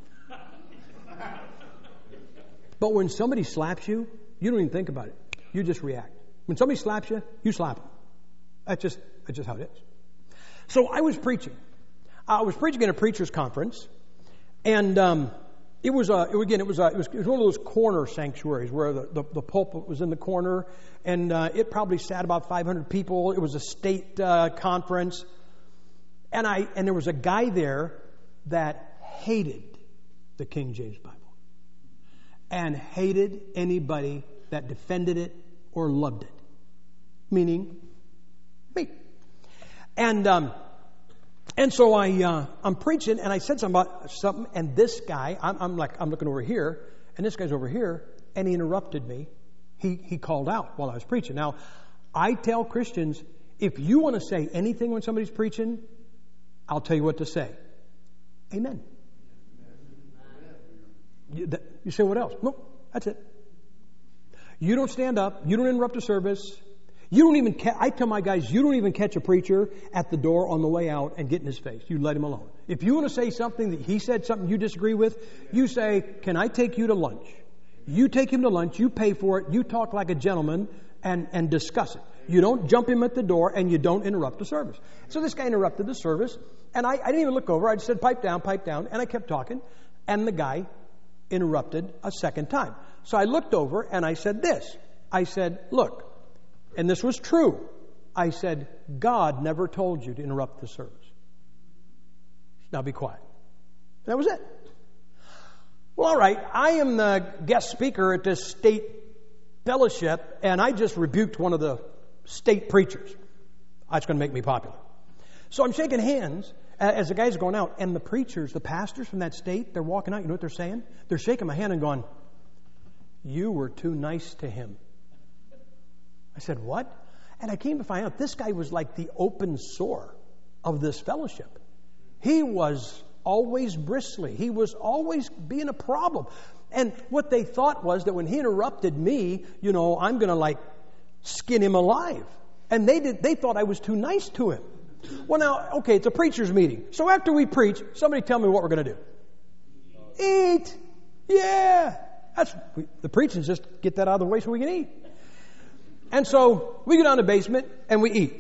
But when somebody slaps you, you don't even think about it. You just react. When somebody slaps you, you slap them. That's just, that's just how it is. So I was preaching. I was preaching at a preacher's conference, and um, it was a, it, again, it was, a, it was it was one of those corner sanctuaries where the, the, the pulpit was in the corner, and uh, it probably sat about five hundred people. It was a state uh, conference, and I and there was a guy there that hated the King James Bible and hated anybody that defended it or loved it, meaning me. And um, and so I uh, I'm preaching, and I said something about something, and this guy, I'm, I'm like I'm looking over here, and this guy's over here, and he interrupted me. He he called out while I was preaching. Now, I tell Christians, if you want to say anything when somebody's preaching, I'll tell you what to say. Amen. You, that, you say what else? No, that's it. You don't stand up. You don't interrupt a service. You don't even, ca- I tell my guys, you don't even catch a preacher at the door on the way out and get in his face. You let him alone. If you want to say something that he said something you disagree with, you say, can I take you to lunch? You take him to lunch, you pay for it, you talk like a gentleman and, and discuss it. You don't jump him at the door and you don't interrupt the service. So this guy interrupted the service, and I, I didn't even look over. I just said, pipe down, pipe down, and I kept talking, and the guy interrupted a second time. So I looked over and I said this. I said, look, and this was true. I said, God never told you to interrupt the service. Now be quiet. That was it. Well, all right. I am the guest speaker at this state fellowship, and I just rebuked one of the state preachers. That's going to make me popular. So I'm shaking hands as the guys are going out, and the preachers, the pastors from that state, they're walking out. You know what they're saying? They're shaking my hand and going, you were too nice to him. I said, what? And I came to find out this guy was like the open sore of this fellowship. He was always bristly. He was always being a problem. And what they thought was that when he interrupted me, you know, I'm going to like skin him alive. And they did. They thought I was too nice to him. Well, now, okay, it's a preacher's meeting. So after we preach, somebody tell me what we're going to do. Eat. Yeah. That's we, the preaching's just get that out of the way so we can eat. And so we go down to the basement and we eat.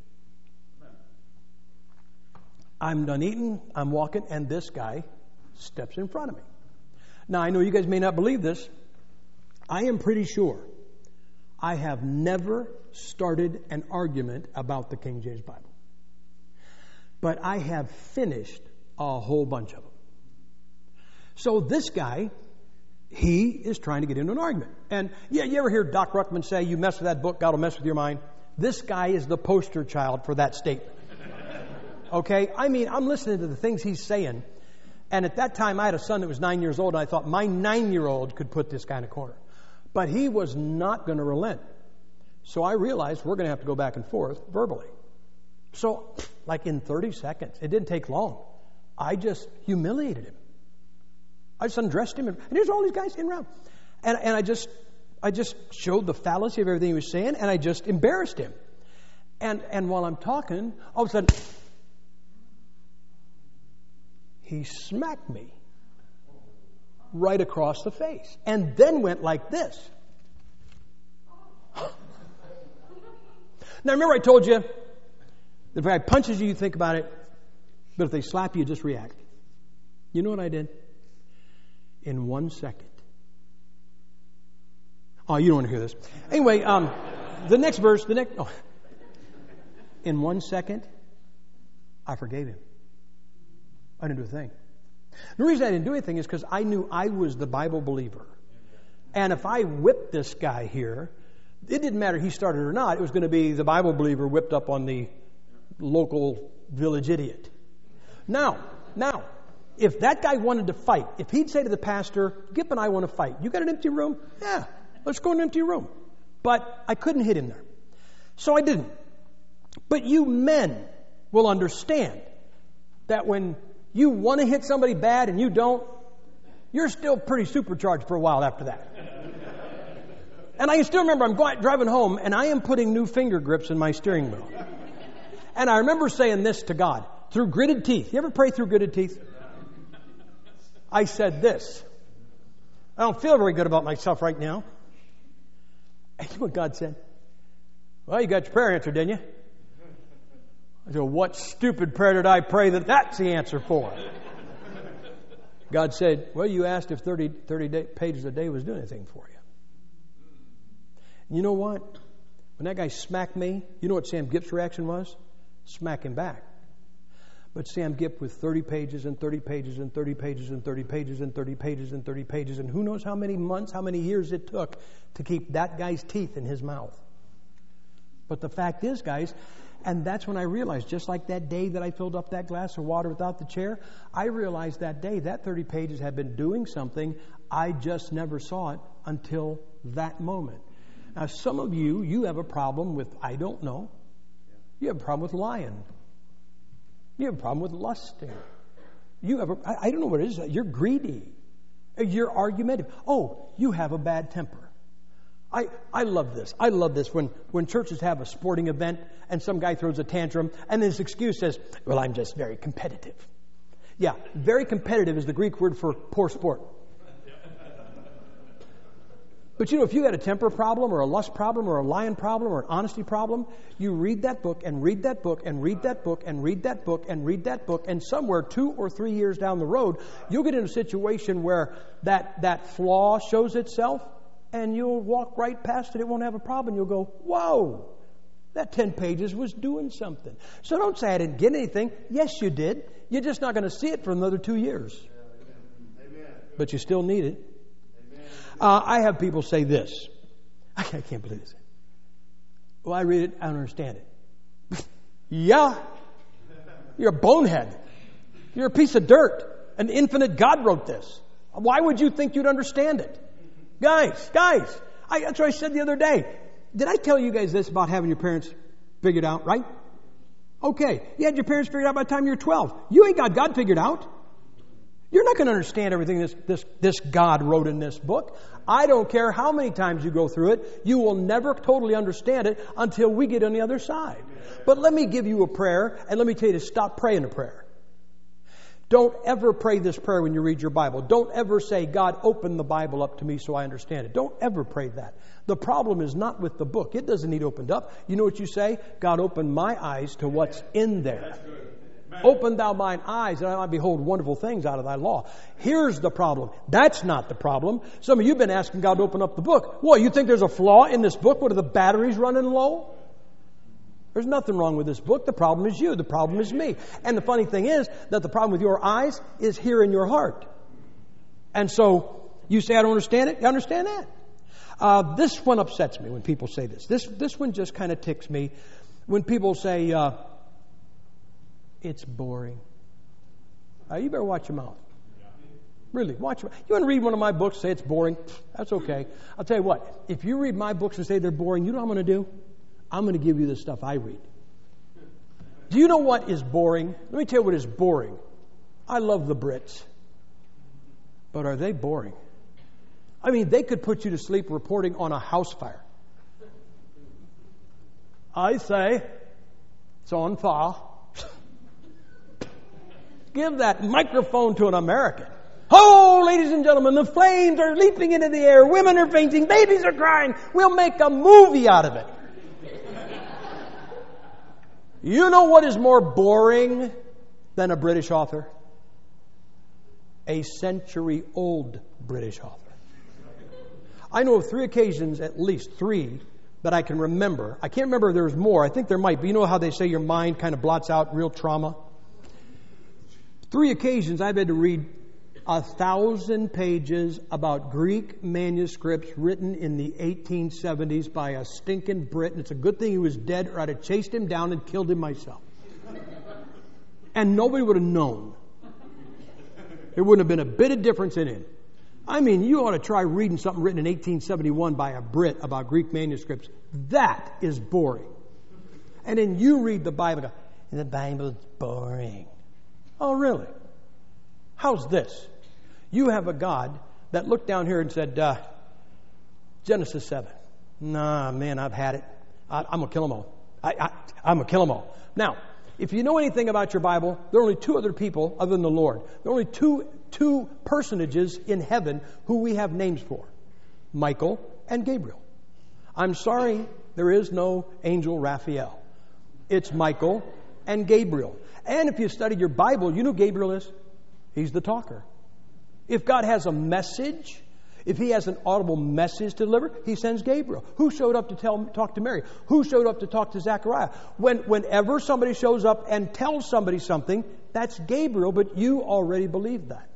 I'm done eating, I'm walking, and this guy steps in front of me. Now, I know you guys may not believe this. I am pretty sure I have never started an argument about the King James Bible. But I have finished a whole bunch of them. So this guy, he is trying to get into an argument. And yeah, you ever hear Doc Ruckman say, you mess with that book, God will mess with your mind? This guy is the poster child for that statement. Okay? I mean, I'm listening to the things he's saying. And at that time, I had a son that was nine years old, and I thought my nine-year-old could put this guy in a corner. But he was not going to relent. So I realized we're going to have to go back and forth verbally. So, like in thirty seconds, it didn't take long. I just humiliated him. I just undressed him, and here's all these guys sitting around. And, and I just I just showed the fallacy of everything he was saying, and I just embarrassed him. And, and while I'm talking, all of a sudden, he smacked me right across the face. And then went like this. Now, remember I told you that if a guy punches you, you think about it. But if they slap you, you just react. You know what I did? In one second. Oh, you don't want to hear this. Anyway, um, the next verse, the next... Oh. In one second, I forgave him. I didn't do a thing. The reason I didn't do anything is because I knew I was the Bible believer. And if I whipped this guy here, it didn't matter if he started or not. It was going to be the Bible believer whipped up on the local village idiot. Now, now, if that guy wanted to fight, if he'd say to the pastor, Gip and I want to fight. You got an empty room? Yeah, let's go in an empty room. But I couldn't hit him there. So I didn't. But you men will understand that when you want to hit somebody bad and you don't, you're still pretty supercharged for a while after that. And I can still remember I'm going, driving home and I am putting new finger grips in my steering wheel. And I remember saying this to God through gritted teeth. You ever pray through gritted teeth? I said this. I don't feel very good about myself right now. And you know what God said? Well, you got your prayer answered, didn't you? I said, what stupid prayer did I pray that that's the answer for? God said, well, you asked if thirty, thirty day, pages a day was doing anything for you. And you know what? When that guy smacked me, you know what Sam Gipp's reaction was? Smack him back. But Sam Gipp with thirty pages and thirty pages and thirty pages and thirty pages and thirty pages and thirty pages and who knows how many months, how many years it took to keep that guy's teeth in his mouth. But the fact is, guys, and that's when I realized, just like that day that I filled up that glass of water without the chair, I realized that day that thirty pages had been doing something. I just never saw it until that moment. Now, some of you, you have a problem with, I don't know, you have a problem with lying. You have a problem with lusting. You have a, I, I don't know what it is. You're greedy. You're argumentative. Oh, you have a bad temper. I, I love this. I love this when, when churches have a sporting event and some guy throws a tantrum and his excuse says, well, I'm just very competitive. Yeah, very competitive is the Greek word for poor sport. But you know, if you had a temper problem or a lust problem or a lying problem or an honesty problem, you read that book and read that book and read that book and read that book and read that book, and somewhere two or three years down the road, you'll get in a situation where that, that flaw shows itself and you'll walk right past it. It won't have a problem. You'll go, whoa, that ten pages was doing something. So don't say I didn't get anything. Yes, you did. You're just not going to see it for another two years. But you still need it. Uh, I have people say this. I can't, I can't believe this. Well, I read it. I don't understand it. Yeah. You're a bonehead. You're a piece of dirt. An infinite God wrote this. Why would you think you'd understand it? Guys, guys, I, that's what I said the other day. Did I tell you guys this about having your parents figured out, right? Okay. You had your parents figured out by the time you're twelve. You ain't got God figured out. You're not going to understand everything this, this, this God wrote in this book. I don't care how many times you go through it. You will never totally understand it until we get on the other side. But let me give you a prayer, and let me tell you to stop praying a prayer. Don't ever pray this prayer when you read your Bible. Don't ever say, God, open the Bible up to me so I understand it. Don't ever pray that. The problem is not with the book. It doesn't need opened up. You know what you say? God, open my eyes to what's in there. Open thou mine eyes, that I might behold wonderful things out of thy law. Here's the problem. That's not the problem. Some of you have been asking God to open up the book. What, you think there's a flaw in this book? What, are the batteries running low? There's nothing wrong with this book. The problem is you. The problem is me. And the funny thing is that the problem with your eyes is here in your heart. And so you say, I don't understand it. You understand that? Uh, this one upsets me when people say this. This, this one just kind of ticks me when people say, uh, it's boring. Uh, you better watch your mouth. Really, watch your mouth. You want to read one of my books, say it's boring? That's okay. I'll tell you what. If you read my books and say they're boring, you know what I'm going to do? I'm going to give you the stuff I read. Do you know what is boring? Let me tell you what is boring. I love the Brits. But are they boring? I mean, they could put you to sleep reporting on a house fire. I say, It's on fire. Give that microphone to an American. Oh, ladies and gentlemen, the flames are leaping into the air. Women are fainting. Babies are crying. We'll make a movie out of it. You know what is more boring than a British author? A century-old British author. I know of three occasions, at least three, that I can remember. I can't remember if there was more. I think there might be. You know how they say your mind kind of blots out real trauma? Three occasions I've had to read a thousand pages about Greek manuscripts written in the eighteen seventies by a stinking Brit. And it's a good thing he was dead, or I'd have chased him down and killed him myself. And nobody would have known. There wouldn't have been a bit of difference in it. I mean, you ought to try reading something written in eighteen seventy-one by a Brit about Greek manuscripts. That is boring. And then you read the Bible and go, the Bible's boring. Oh, really? How's this? You have a God that looked down here and said, uh, Genesis seven. Nah, man, I've had it. I, I'm going to kill them all. I, I, I'm going to kill them all. Now, if you know anything about your Bible, there are only two other people other than the Lord. There are only two, two personages in heaven who we have names for. Michael and Gabriel. I'm sorry, there is no angel Raphael. It's Michael and Gabriel. And if you studied your Bible, you know Gabriel is? He's the talker. If God has a message, if He has an audible message to deliver, He sends Gabriel. Who showed up to tell, talk to Mary? Who showed up to talk to Zechariah? When, whenever somebody shows up and tells somebody something, that's Gabriel, but you already believe that.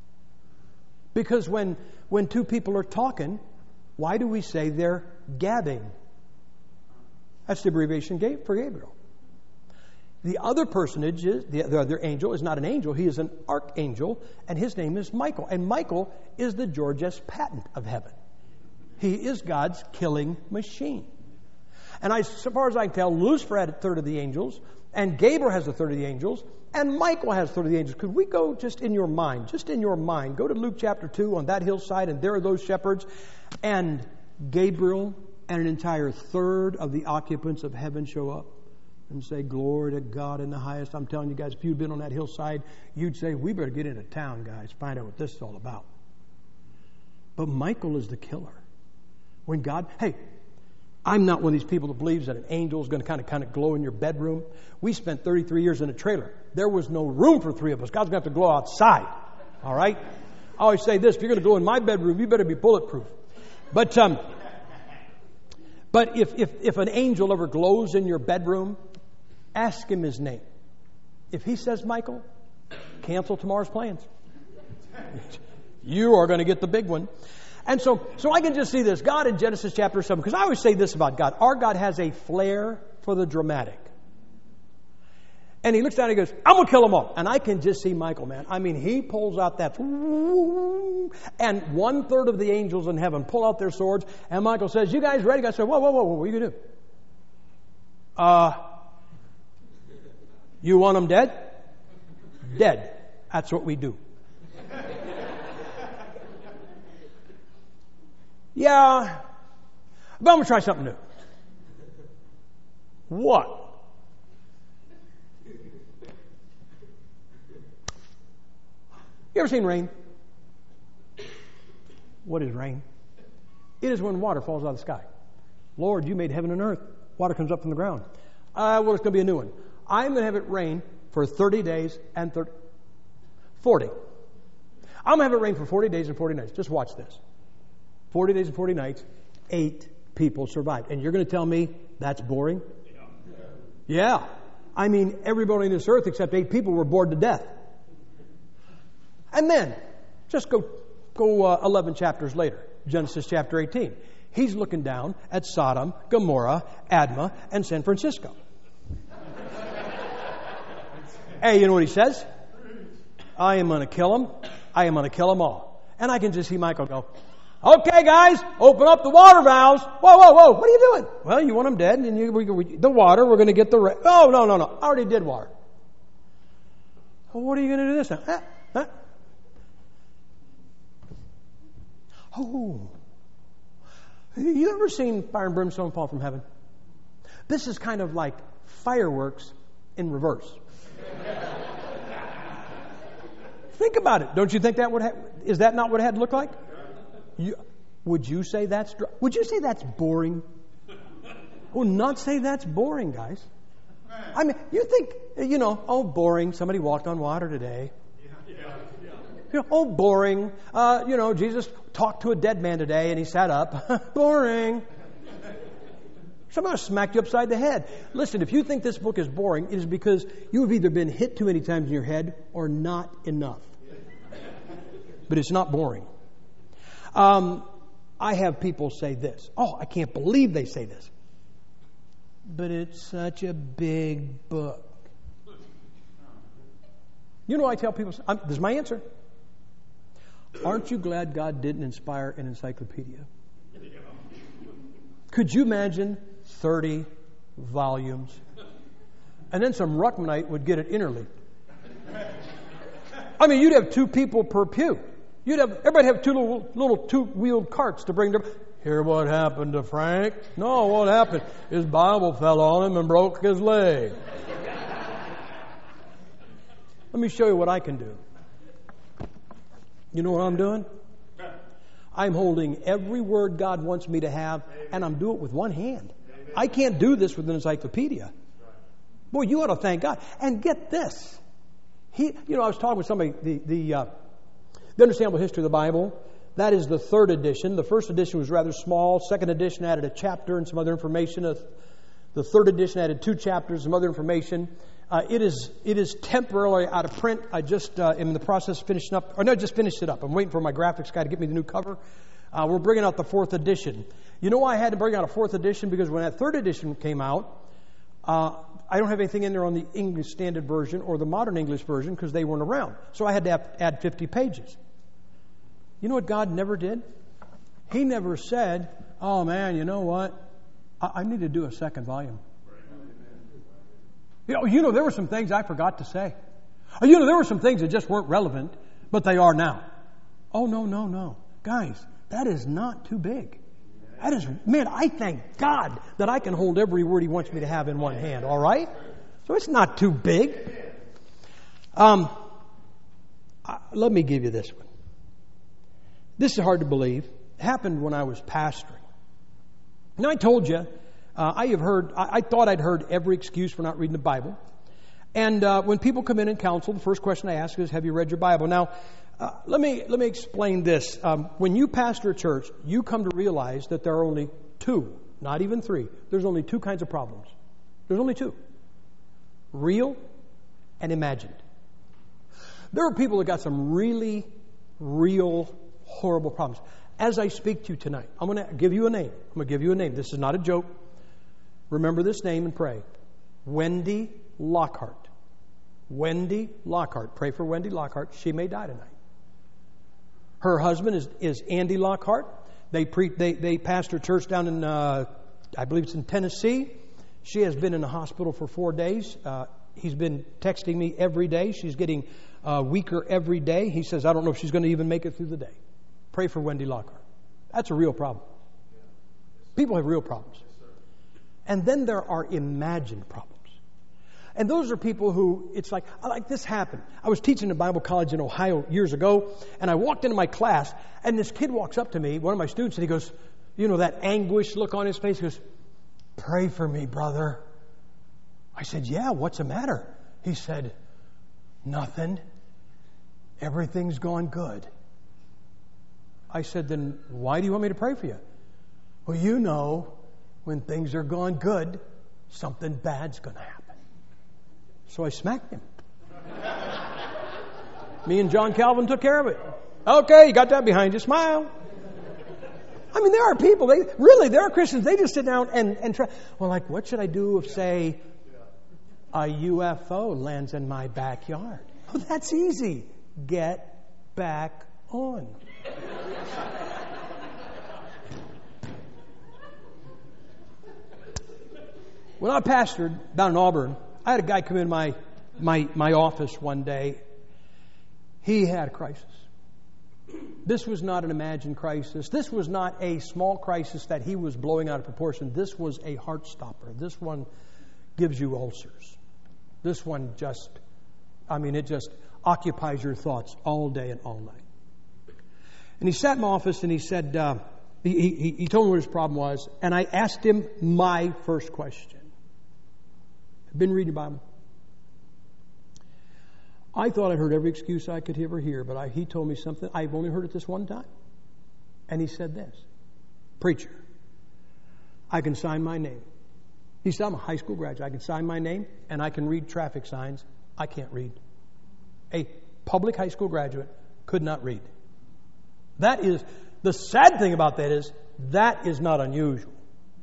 Because when, when two people are talking, why do we say they're gabbing? That's the abbreviation for Gabriel. The other personage, is, the, the other angel, is not an angel. He is an archangel, and his name is Michael. And Michael is the George S. Patton of heaven. He is God's killing machine. And I, so far as I can tell, Lucifer had a third of the angels, and Gabriel has a third of the angels, and Michael has a third of the angels. Could we go just in your mind, just in your mind, go to Luke chapter two on that hillside, and there are those shepherds, and Gabriel and an entire third of the occupants of heaven show up and say, glory to God in the highest. I'm telling you guys, if you'd been on that hillside, you'd say, we better get into town, guys, find out what this is all about. But Michael is the killer. When God, hey, I'm not one of these people that believes that an angel is going to kind of kind of glow in your bedroom. We spent thirty-three years in a trailer. There was no room for three of us. God's going to have to glow outside. All right? I always say this, if you're going to go in my bedroom, you better be bulletproof. But um, but if, if, if an angel ever glows in your bedroom, ask him his name. If he says Michael, cancel tomorrow's plans. You are going to get the big one. And so, so I can just see this. God in Genesis chapter seven, because I always say this about God. Our God has a flair for the dramatic. And he looks down and he goes, I'm going to kill them all. And I can just see Michael, man. I mean, he pulls out that, and one third of the angels in heaven pull out their swords. And Michael says, you guys ready? God said, whoa, whoa, whoa, what are you going to do? Uh, you want them dead? Dead. That's what we do. Yeah, but I'm going to try something new. What? You ever seen rain? What is rain? It is when water falls out of the sky. Lord, you made heaven and earth. Water comes up from the ground. Uh, well, it's going to be a new one. I'm going to have it rain for thirty days and thirty, forty. I'm going to have it rain for forty days and forty nights. Just watch this. forty days and forty nights, eight people survived. And you're going to tell me that's boring? Yeah. I mean, everybody on this earth except eight people were bored to death. And then, just go go uh, eleven chapters later, Genesis chapter eighteen. He's looking down at Sodom, Gomorrah, Admah, and San Francisco. Hey, you know what he says? I am going to kill them. I am going to kill them all. And I can just see Michael go, okay, guys, open up the water valves. Whoa, whoa, whoa, what are you doing? Well, you want them dead, and you, we, we, the water, we're going to get the... Ra- oh, no, no, no, I already did water. Well, what are you going to do this time? Huh? Huh? Oh, you ever seen fire and brimstone fall from heaven? This is kind of like fireworks in reverse. Think about it. Don't you think that would ha- is that not what it had to look like? You, would you say that's dr- would you say that's boring? Well, not say that's boring, guys. I mean, you think, you know, oh, boring. Somebody walked on water today. You know, oh, boring. Uh, you know, Jesus talked to a dead man today and he sat up. Boring. Somebody smacked you upside the head. Listen, if you think this book is boring, it is because you have either been hit too many times in your head or not enough. But it's not boring. Um, I have people say this. Oh, I can't believe they say this. But it's such a big book. You know, I tell people, I'm, this is my answer. Aren't you glad God didn't inspire an encyclopedia? Could you imagine thirty volumes? And then some Ruckmanite would get it interleaved. I mean, you'd have two people per pew. You'd have everybody have two little, little two-wheeled carts to bring them. Hear what happened to Frank? No, what happened? His Bible fell on him and broke his leg. Let me show you what I can do. You know what I'm doing? I'm holding every word God wants me to have, and I'm doing it with one hand. I can't do this with an encyclopedia. Boy, you ought to thank God. And get this. He, you know, I was talking with somebody, the, the, uh, the Understandable History of the Bible. That is the third edition. The first edition was rather small. Second edition added a chapter and some other information. The third edition added two chapters, some other information. Uh, it is it is temporarily out of print. I just uh, am in the process of finishing up. Or no, I just finished it up. I'm waiting for my graphics guy to get me the new cover. Uh, we're bringing out the fourth edition. You know why I had to bring out a fourth edition? Because when that third edition came out, uh, I don't have anything in there on the English Standard Version or the Modern English Version because they weren't around. So I had to have, add fifty pages. You know what God never did? He never said, oh man, you know what? I, I need to do a second volume. You know, you know, there were some things I forgot to say. You know, there were some things that just weren't relevant, but they are now. Oh, no, no, no. Guys, that is not too big. That is, man, I thank God that I can hold every word He wants me to have in one hand, all right? So it's not too big. Um, uh, let me give you this one. This is hard to believe. It happened when I was pastoring. Now, I told you, Uh, I have heard, I, I thought I'd heard every excuse for not reading the Bible. And uh, when people come in and counsel, the first question I ask is, have you read your Bible? Now, uh, let me let me explain this. Um, when you pastor a church, you come to realize that there are only two, not even three. There's only two kinds of problems. There's only two. Real and imagined. There are people that got some really, real, horrible problems. As I speak to you tonight, I'm going to give you a name. I'm going to give you a name. This is not a joke. Remember this name and pray. Wendy Lockhart. Wendy Lockhart. Pray for Wendy Lockhart. She may die tonight. Her husband is, is Andy Lockhart. They, pre, they, they pastor a church down in, uh, I believe it's in Tennessee. She has been in the hospital for four days. Uh, he's been texting me every day. She's getting uh, weaker every day. He says, I don't know if she's going to even make it through the day. Pray for Wendy Lockhart. That's a real problem. People have real problems. And then there are imagined problems. And those are people who, it's like, like this happened. I was teaching at Bible college in Ohio years ago, and I walked into my class, and this kid walks up to me, one of my students, and he goes, you know, that anguish look on his face, he goes, pray for me, brother. I said, yeah, what's the matter? He said, nothing. Everything's gone good. I said, then why do you want me to pray for you? Well, you know, when things are going good, something bad's going to happen. So I smacked him. Me and John Calvin took care of it. Okay, you got that behind you. Smile. I mean, there are people, they really, there are Christians, they just sit down and, and try. Well, like, what should I do if, say, a U F O lands in my backyard? Oh, that's easy. Get back on. When I pastored down in Auburn, I had a guy come in my, my, my office one day. He had a crisis. This was not an imagined crisis. This was not a small crisis that he was blowing out of proportion. This was a heart stopper. This one gives you ulcers. This one just, I mean, it just occupies your thoughts all day and all night. And he sat in my office and he said, uh, he, he, he told me what his problem was. And I asked him my first question. I've been reading the Bible. I thought I'd heard every excuse I could ever hear, but I, he told me something. I've only heard it this one time. And he said this, preacher, I can sign my name. He said, I'm a high school graduate. I can sign my name and I can read traffic signs. I can't read. A public high school graduate could not read. That is, the sad thing about that is, that is not unusual.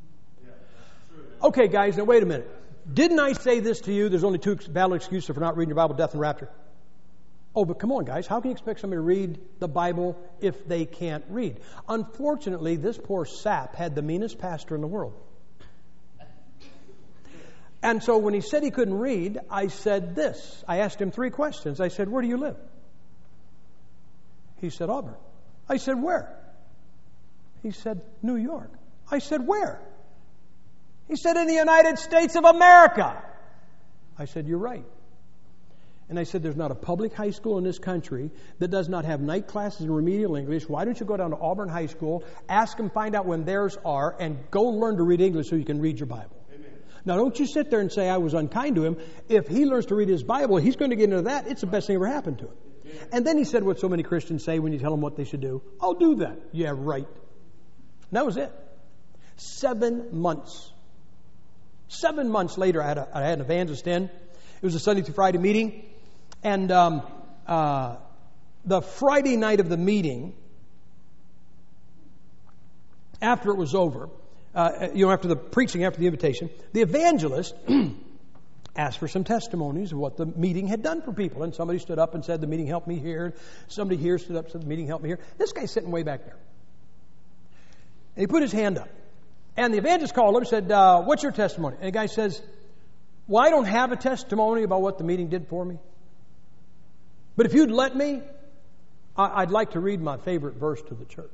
Okay, guys, now wait a minute. Didn't I say this to you? There's only two valid excuses for not reading your Bible, death and rapture. Oh, but come on, guys. How can you expect somebody to read the Bible if they can't read? Unfortunately, this poor sap had the meanest pastor in the world. And so when he said he couldn't read, I said this. I asked him three questions. I said, where do you live? He said, Auburn. I said, where? He said, New York. I said, where? He said, in the United States of America. I said, you're right. And I said, there's not a public high school in this country that does not have night classes in remedial English. Why don't you go down to Auburn High School, ask them, find out when theirs are, and go learn to read English so you can read your Bible. Amen. Now, don't you sit there and say I was unkind to him. If he learns to read his Bible, he's going to get into that. It's the best thing ever happened to him. Amen. And then he said what so many Christians say when you tell them what they should do. I'll do that. Yeah, right. And that was it. Seven months. Seven months later, I had, a, I had an evangelist in. It was a Sunday through Friday meeting. And um, uh, the Friday night of the meeting, after it was over, uh, you know, after the preaching, after the invitation, the evangelist asked for some testimonies of what the meeting had done for people. And somebody stood up and said, the meeting helped me here. Somebody here stood up and said, the meeting helped me here. This guy's sitting way back there. And he put his hand up. And the evangelist called him and said, uh, what's your testimony? And the guy says, well, I don't have a testimony about what the meeting did for me. But if you'd let me, I'd like to read my favorite verse to the church.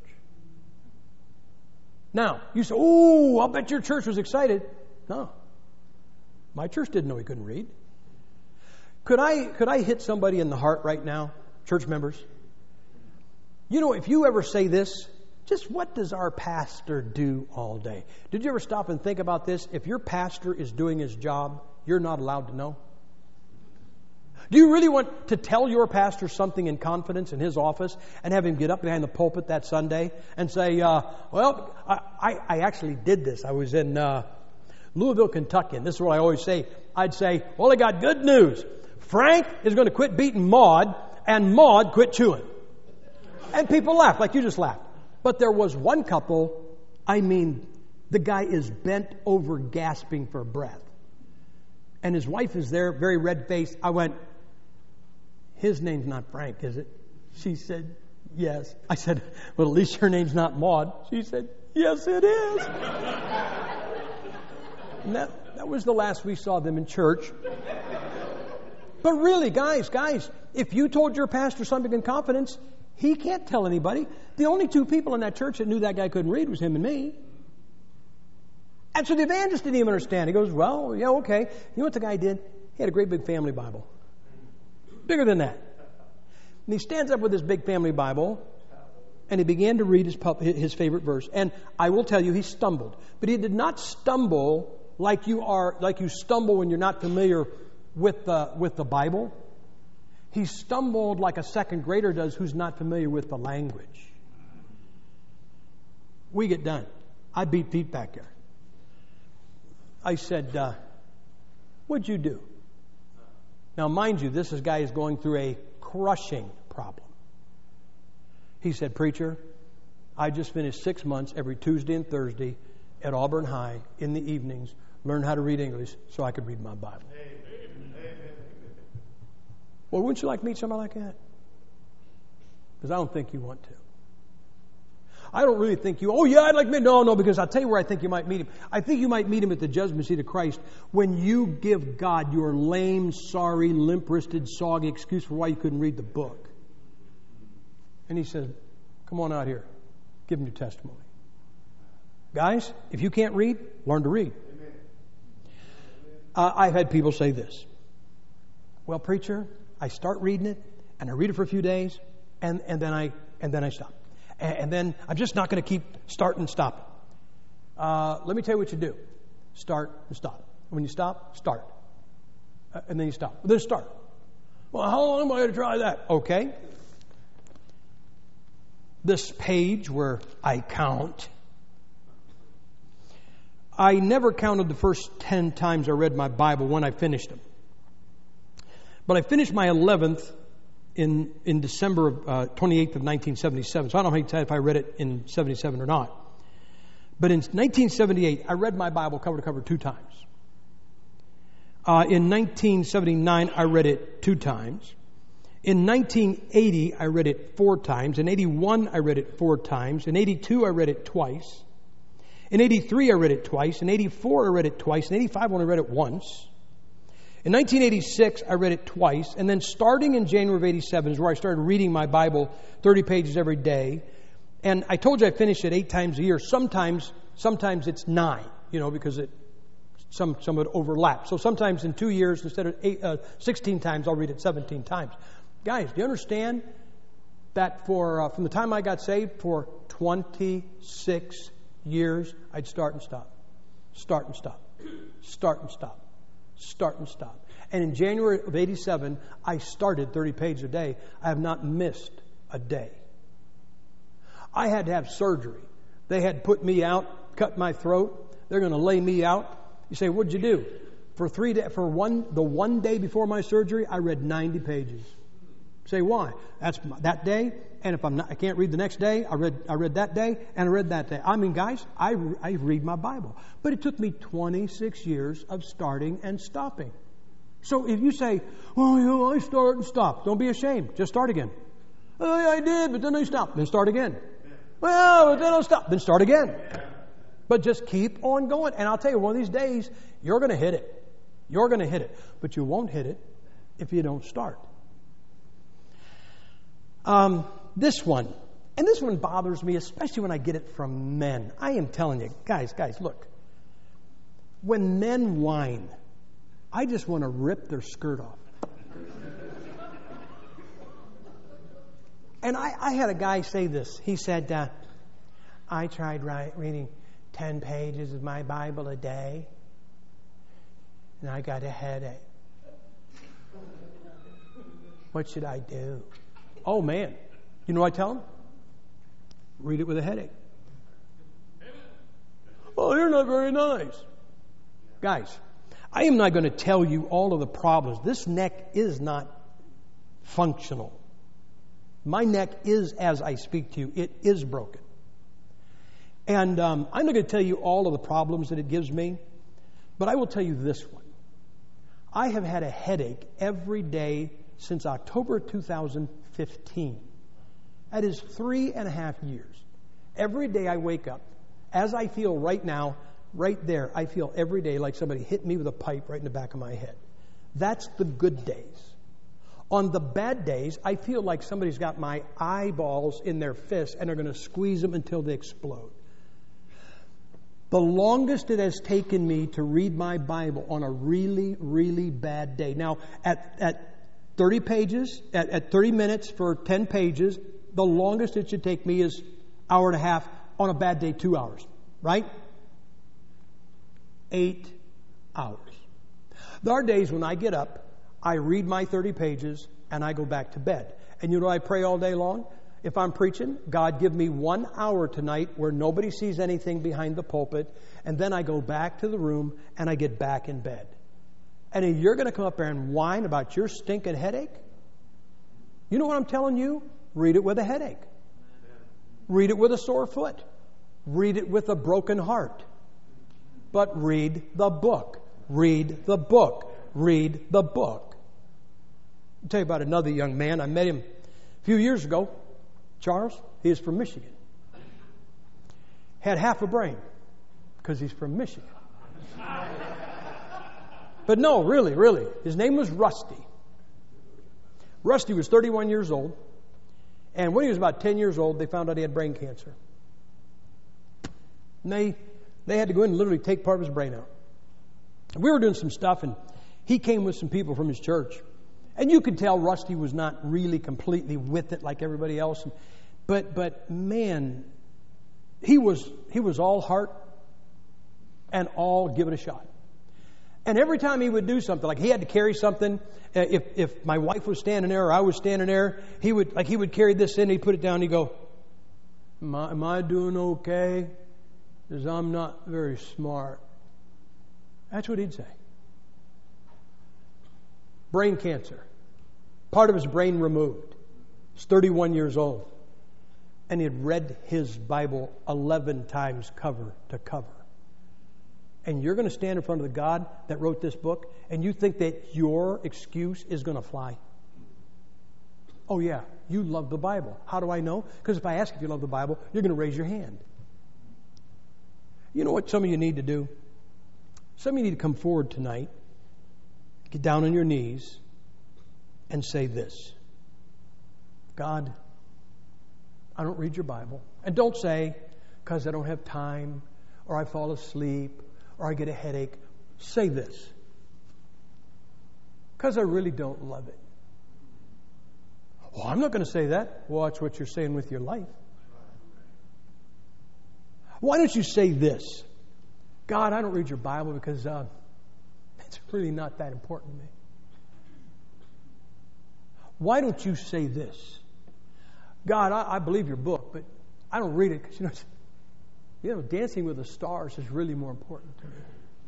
Now, you say, oh, I'll bet your church was excited. No. My church didn't know he couldn't read. Could I, could I hit somebody in the heart right now, church members? You know, if you ever say this, just what does our pastor do all day? Did you ever stop and think about this? If your pastor is doing his job, you're not allowed to know. Do you really want to tell your pastor something in confidence in his office and have him get up behind the pulpit that Sunday and say, uh, well, I, I, I actually did this. I was in uh, Louisville, Kentucky, and this is what I always say. I'd say, well, I got good news. Frank is going to quit beating Maud, and Maud quit chewing. And people laughed, like you just laughed. But there was one couple, I mean, the guy is bent over gasping for breath. And his wife is there, very red-faced. I went, his name's not Frank, is it? She said, yes. I said, well, at least your name's not Maud. She said, yes, it is. And that, that was the last we saw them in church. But really, guys, guys, if you told your pastor something in confidence, he can't tell anybody. The only two people in that church that knew that guy couldn't read was him and me. And so the evangelist didn't even understand. He goes, well, yeah, okay. You know what the guy did? He had a great big family Bible. Bigger than that. And he stands up with his big family Bible, and he began to read his, his favorite verse. And I will tell you, he stumbled. But he did not stumble like you are, like you stumble when you're not familiar with the, with the Bible. He stumbled like a second grader does who's not familiar with the language. We get done. I beat Pete back there. I said, uh, what'd you do? Now, mind you, this is guy is going through a crushing problem. He said, preacher, I just finished six months every Tuesday and Thursday at Auburn High in the evenings, learn how to read English so I could read my Bible. Amen. Well, wouldn't you like to meet somebody like that? Because I don't think you want to. I don't really think you, oh yeah, I'd like to meet him. No, no, because I'll tell you where I think you might meet him. I think you might meet him at the judgment seat of Christ when you give God your lame, sorry, limp-wristed, soggy excuse for why you couldn't read the book. And he says, come on out here. Give him your testimony. Guys, if you can't read, learn to read. Uh, I've had people say this. Well, preacher, I start reading it, and I read it for a few days, and, and then I and then I stop. And, and then I'm just not going to keep starting and stopping. Uh, let me tell you what you do. Start and stop. When you stop, start. Uh, and then you stop. Then start. Well, how long am I going to try that? Okay. This page where I count. I never counted the first ten times I read my Bible when I finished them. But I finished my eleventh in, in December of uh, twenty-eighth of nineteen seventy-seven. So I don't know how to tell if I read it in seventy-seven or not. But in nineteen seventy-eight, I read my Bible cover to cover two times. Uh, in nineteen seventy-nine, I read it two times. In nineteen eighty, I read it four times. In eighty-one, I read it four times. In eighty-two, I read it twice. In eighty-three, I read it twice. In eighty-four, I read it twice. In eighty-five, I only read it once. In nineteen eighty-six, I read it twice. And then starting in January of eighty-seven is where I started reading my Bible thirty pages every day. And I told you I finished it eight times a year. Sometimes, sometimes it's nine, you know, because it some some would overlap. So sometimes in two years, instead of eight, uh, sixteen times, I'll read it seventeen times. Guys, do you understand that for uh, from the time I got saved, for twenty-six years, I'd start and stop, start and stop, start and stop, start and stop. And in January of eighty-seven, I started thirty pages a day. I have not missed a day. I had to have surgery. They had put me out, cut my throat. They're going to lay me out. You say, what'd you do? For three day, for one, the one day before my surgery, I read ninety pages. Say why? That's that day, and if I'm not, I can't read the next day. I read, I read that day, and I read that day. I mean, guys, I I read my Bible, but it took me twenty-six years of starting and stopping. So if you say, "Well, you know, I start and stop," don't be ashamed. Just start again. Oh, yeah, I did, but then I stopped. Then start again. Well, but then I'll stop. Then start again. But just keep on going, and I'll tell you, one of these days you're going to hit it. You're going to hit it, but you won't hit it if you don't start. Um, this one, and this one bothers me, especially when I get it from men. I am telling you, guys, guys, look. When men whine, I just want to rip their skirt off. And I, I had a guy say this. He said, uh, I tried write, reading ten pages of my Bible a day, and I got a headache. What should I do? Oh, man. You know what I tell him? Read it with a headache. Oh, you're not very nice. Guys, I am not going to tell you all of the problems. This neck is not functional. My neck is, as I speak to you, it is broken. And um, I'm not going to tell you all of the problems that it gives me, but I will tell you this one. I have had a headache every day since October two thousand fifteen. That is three and a half years. Every day I wake up, as I feel right now, right there, I feel every day like somebody hit me with a pipe right in the back of my head. That's the good days. On the bad days, I feel like somebody's got my eyeballs in their fists and they're going to squeeze them until they explode. The longest it has taken me to read my Bible on a really, really bad day. Now, at, at thirty pages, at, at thirty minutes for ten pages, the longest it should take me is hour and a half. On a bad day, two hours. Right? Eight hours. There are days when I get up, I read my thirty pages, and I go back to bed. And you know what I pray all day long? If I'm preaching, God, give me one hour tonight where nobody sees anything behind the pulpit, and then I go back to the room and I get back in bed. And if you're going to come up there and whine about your stinking headache, you know what I'm telling you? Read it with a headache. Read it with a sore foot. Read it with a broken heart. But read the book. Read the book. Read the book. I'll tell you about another young man. I met him a few years ago. Charles, he is from Michigan. Had half a brain because he's from Michigan. But no, really, really. His name was Rusty. Rusty was thirty-one years old. And when he was about ten years old, they found out he had brain cancer. And they, they had to go in and literally take part of his brain out. And we were doing some stuff, and he came with some people from his church. And you could tell Rusty was not really completely with it like everybody else. But, but man, he was, he was all heart and all give it a shot. And every time he would do something, like he had to carry something, uh, if if my wife was standing there or I was standing there, he would like he would carry this in, he'd put it down, and he'd go, am I, am I doing okay? Because I'm not very smart. That's what he'd say. Brain cancer. Part of his brain removed. He's thirty-one years old. And he had read his Bible eleven times cover to cover. And you're going to stand in front of the God that wrote this book, and you think that your excuse is going to fly? Oh, yeah, you love the Bible. How do I know? Because if I ask if you love the Bible, you're going to raise your hand. You know what some of you need to do? Some of you need to come forward tonight, get down on your knees, and say this. God, I don't read your Bible. And don't say, because I don't have time, or I fall asleep, or I get a headache. Say this. Because I really don't love it. Oh, I'm not going to say that. Watch what you're saying with your life. Why don't you say this? God, I don't read your Bible because uh, it's really not that important to me. Why don't you say this? God, I, I believe your book, but I don't read it because, you know, you know, Dancing with the Stars is really more important to me.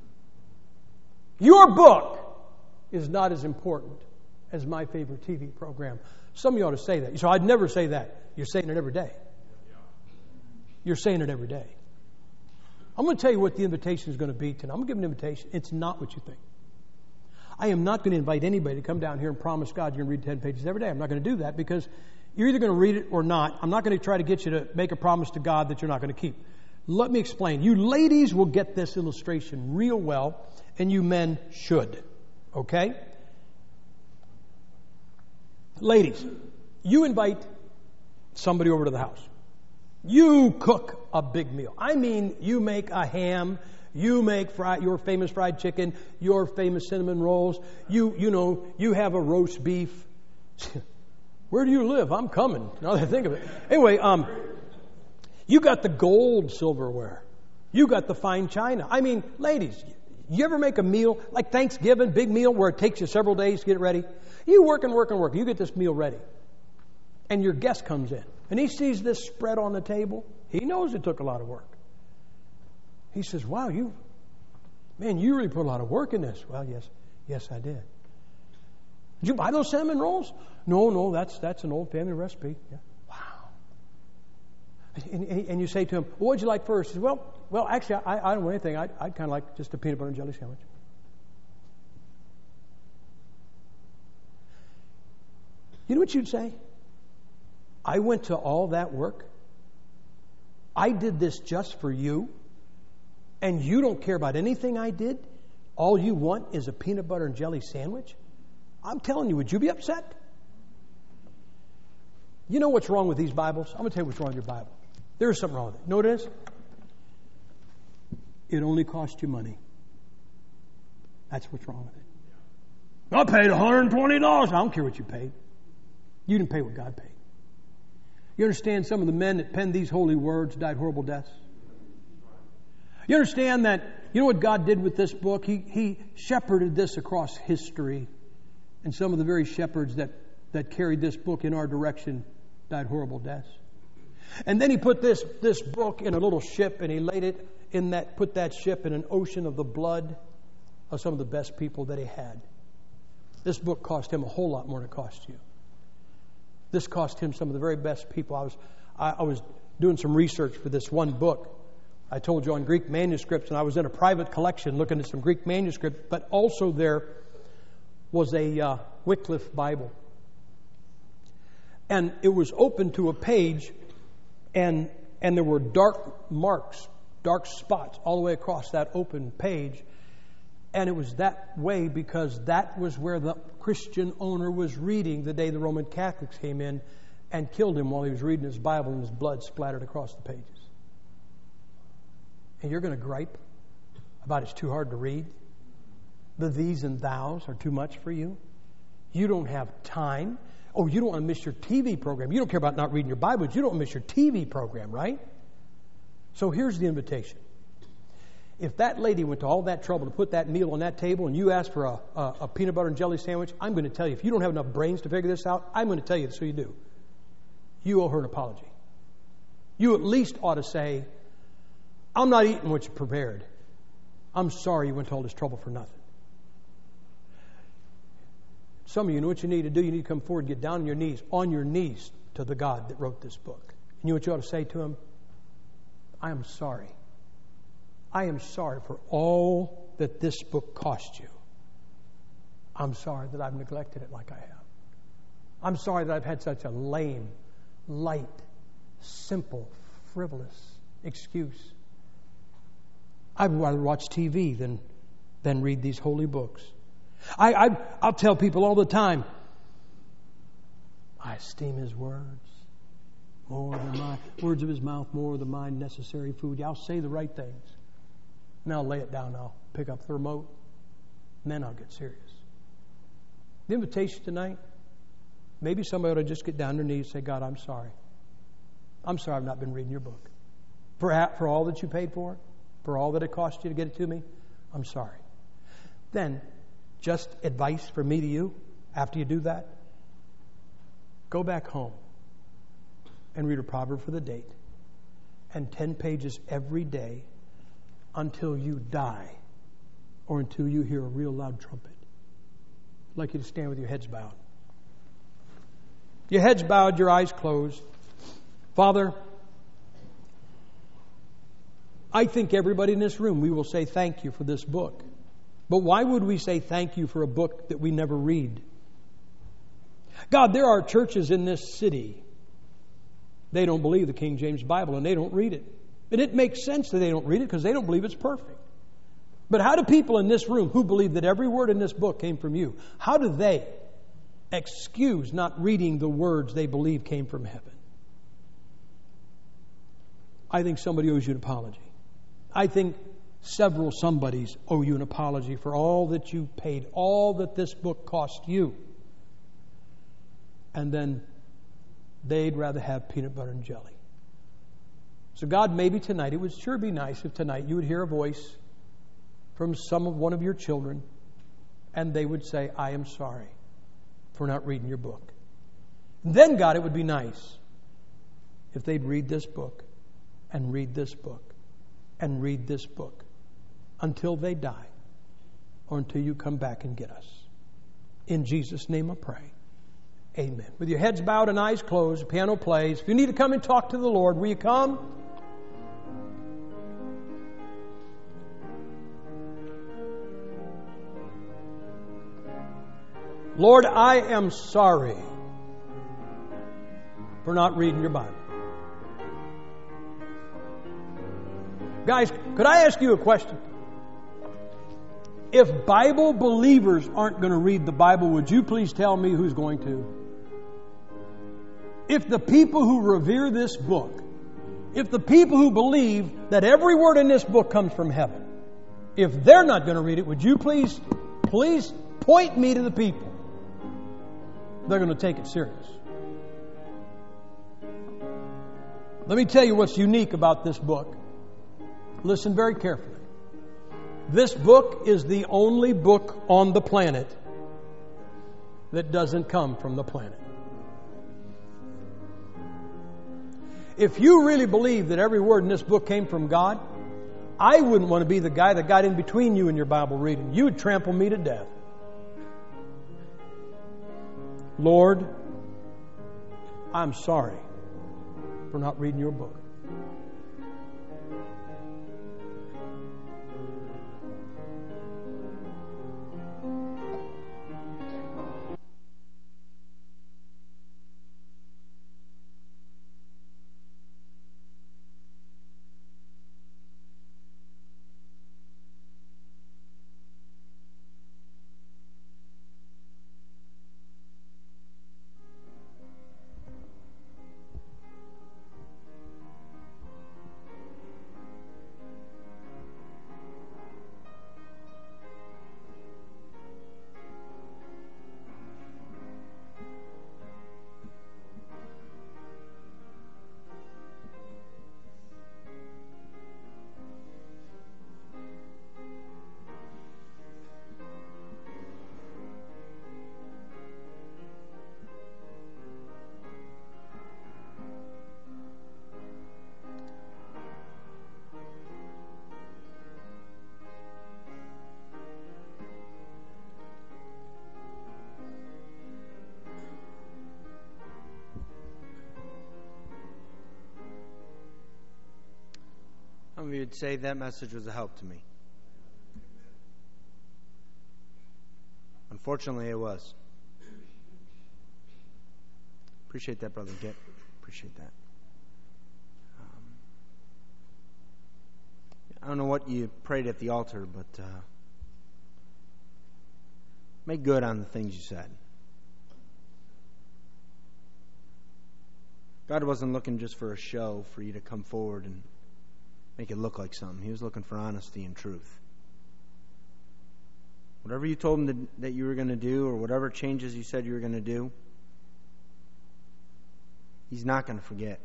Your book is not as important as my favorite T V program. Some of you ought to say that. So I'd never say that. You're saying it every day. You're saying it every day. I'm going to tell you what the invitation is going to be tonight. I'm going to give an invitation. It's not what you think. I am not going to invite anybody to come down here and promise God you're going to read ten pages every day. I'm not going to do that because you're either going to read it or not. I'm not going to try to get you to make a promise to God that you're not going to keep. Let me explain. You ladies will get this illustration real well, and you men should. Okay? Ladies, you invite somebody over to the house. You cook a big meal. I mean, you make a ham, you make fry, your famous fried chicken, your famous cinnamon rolls. You, you know, you have a roast beef. Where do you live? I'm coming. Now that I think of it. Anyway, um, you got the gold silverware. You got the fine china. I mean, ladies, you ever make a meal like Thanksgiving, big meal where it takes you several days to get it ready? You work and work and work. You get this meal ready. And your guest comes in. And he sees this spread on the table. He knows it took a lot of work. He says, wow, you, man, you really put a lot of work in this. Well, yes, yes, I did. Did you buy those cinnamon rolls? No, no, that's that's an old family recipe. Yeah. Wow. And, and, and you say to him, well, what'd you like first? He says, well, well, actually, I, I don't want anything. I'd, I'd kind of like just a peanut butter and jelly sandwich. You know what you'd say? I went to all that work. I did this just for you. And you don't care about anything I did? All you want is a peanut butter and jelly sandwich? I'm telling you, would you be upset? You know what's wrong with these Bibles? I'm going to tell you what's wrong with your Bible. There is something wrong with it. You know what it is? It only cost you money. That's what's wrong with it. I paid one hundred twenty dollars. I don't care what you paid. You didn't pay what God paid. You understand some of the men that penned these holy words died horrible deaths? You understand that, you know what God did with this book? He, he shepherded this across history. And some of the very shepherds that, that carried this book in our direction died horrible deaths. And then he put this, this book in a little ship, and he laid it in that, put that ship in an ocean of the blood of some of the best people that he had. This book cost him a whole lot more than it cost you. This cost him some of the very best people. I was, I, I was doing some research for this one book. I told you on Greek manuscripts, and I was in a private collection looking at some Greek manuscripts, but also there was a uh, Wycliffe Bible. And it was open to a page, and and there were dark marks, dark spots all the way across that open page. And it was that way because that was where the Christian owner was reading the day the Roman Catholics came in and killed him while he was reading his Bible, and his blood splattered across the pages. And you're going to gripe about it's too hard to read? The these and thous are too much for you? You don't have time. Oh, you don't want to miss your T V program. You don't care about not reading your Bible, but you don't want to miss your T V program, right? So here's the invitation. If that lady went to all that trouble to put that meal on that table and you asked for a, a, a peanut butter and jelly sandwich, I'm going to tell you, if you don't have enough brains to figure this out, I'm going to tell you so you do. You owe her an apology. You at least ought to say, I'm not eating what you prepared. I'm sorry you went to all this trouble for nothing. Some of you know what you need to do. You need to come forward and get down on your knees, on your knees to the God that wrote this book. And you know what you ought to say to him? I am sorry. I am sorry for all that this book cost you. I'm sorry that I've neglected it like I have. I'm sorry that I've had such a lame, light, simple, frivolous excuse. I'd rather watch T V than, than read these holy books. I, I, I'll tell people all the time, I esteem his words more than my words of his mouth, more than my necessary food. I'll say the right things. And I'll lay it down. I'll pick up the remote. And then I'll get serious. The invitation tonight, maybe somebody ought to just get down on their knees and say, God, I'm sorry. I'm sorry I've not been reading your book. For, for all that you paid for it, for all that it cost you to get it to me, I'm sorry. Then, just advice from me to you, after you do that, go back home and read a proverb for the date and ten pages every day until you die or until you hear a real loud trumpet. I'd like you to stand with your heads bowed. Your heads bowed, your eyes closed. Father, I think everybody in this room, we will say thank you for this book. But why would we say thank you for a book that we never read? God, there are churches in this city. They don't believe the King James Bible and they don't read it. And it makes sense that they don't read it because they don't believe it's perfect. But how do people in this room who believe that every word in this book came from you, how do they excuse not reading the words they believe came from heaven? I think somebody owes you an apology. I think several somebodies owe you an apology for all that you paid, all that this book cost you. And then they'd rather have peanut butter and jelly. So God, maybe tonight, it would sure be nice if tonight you would hear a voice from some of one of your children and they would say, I am sorry for not reading your book. And then, God, it would be nice if they'd read this book and read this book and read this book until they die or until you come back and get us. In Jesus' name I pray. Amen. With your heads bowed and eyes closed, the piano plays. If you need to come and talk to the Lord, will you come? Lord, I am sorry for not reading your Bible. Guys, could I ask you a question? If Bible believers aren't going to read the Bible, would you please tell me who's going to? If the people who revere this book, if the people who believe that every word in this book comes from heaven, if they're not going to read it, would you please, please point me to the people they're going to take it serious? Let me tell you what's unique about this book. Listen very carefully. This book is the only book on the planet that doesn't come from the planet. If you really believe that every word in this book came from God, I wouldn't want to be the guy that got in between you and your Bible reading. You would trample me to death. Lord, I'm sorry for not reading your book. you would say that message was a help to me. Unfortunately, it was. Appreciate that, Brother Git. Appreciate that. Um, I don't know what you prayed at the altar, but uh, make good on the things you said. God wasn't looking just for a show for you to come forward and make it look like something. He was looking for honesty and truth. Whatever you told him to, that you were going to do, or whatever changes you said you were going to do, He's not going to forget.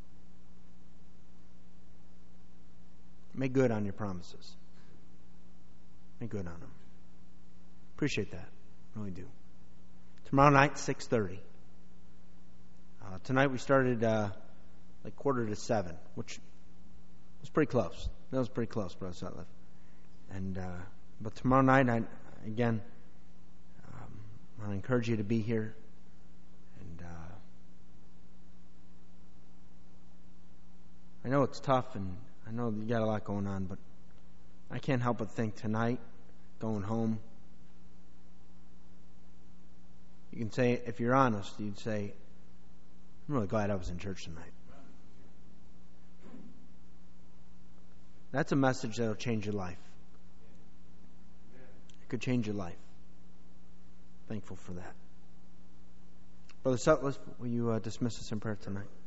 Make good on your promises. Make good on them. Appreciate that. Really do. Tomorrow night, six thirty. Uh, tonight we started uh, like quarter to seven, which was pretty close. That was pretty close, Brother Sutliff. And uh, but tomorrow night, I, again, um, I encourage you to be here. And uh, I know it's tough, and I know you got a lot going on, but I can't help but think tonight, going home, you can say, if you're honest, you'd say, I'm really glad I was in church tonight. That's a message that will change your life. It could change your life. Thankful for that. Brother Sutliff, will you uh, dismiss us in prayer tonight?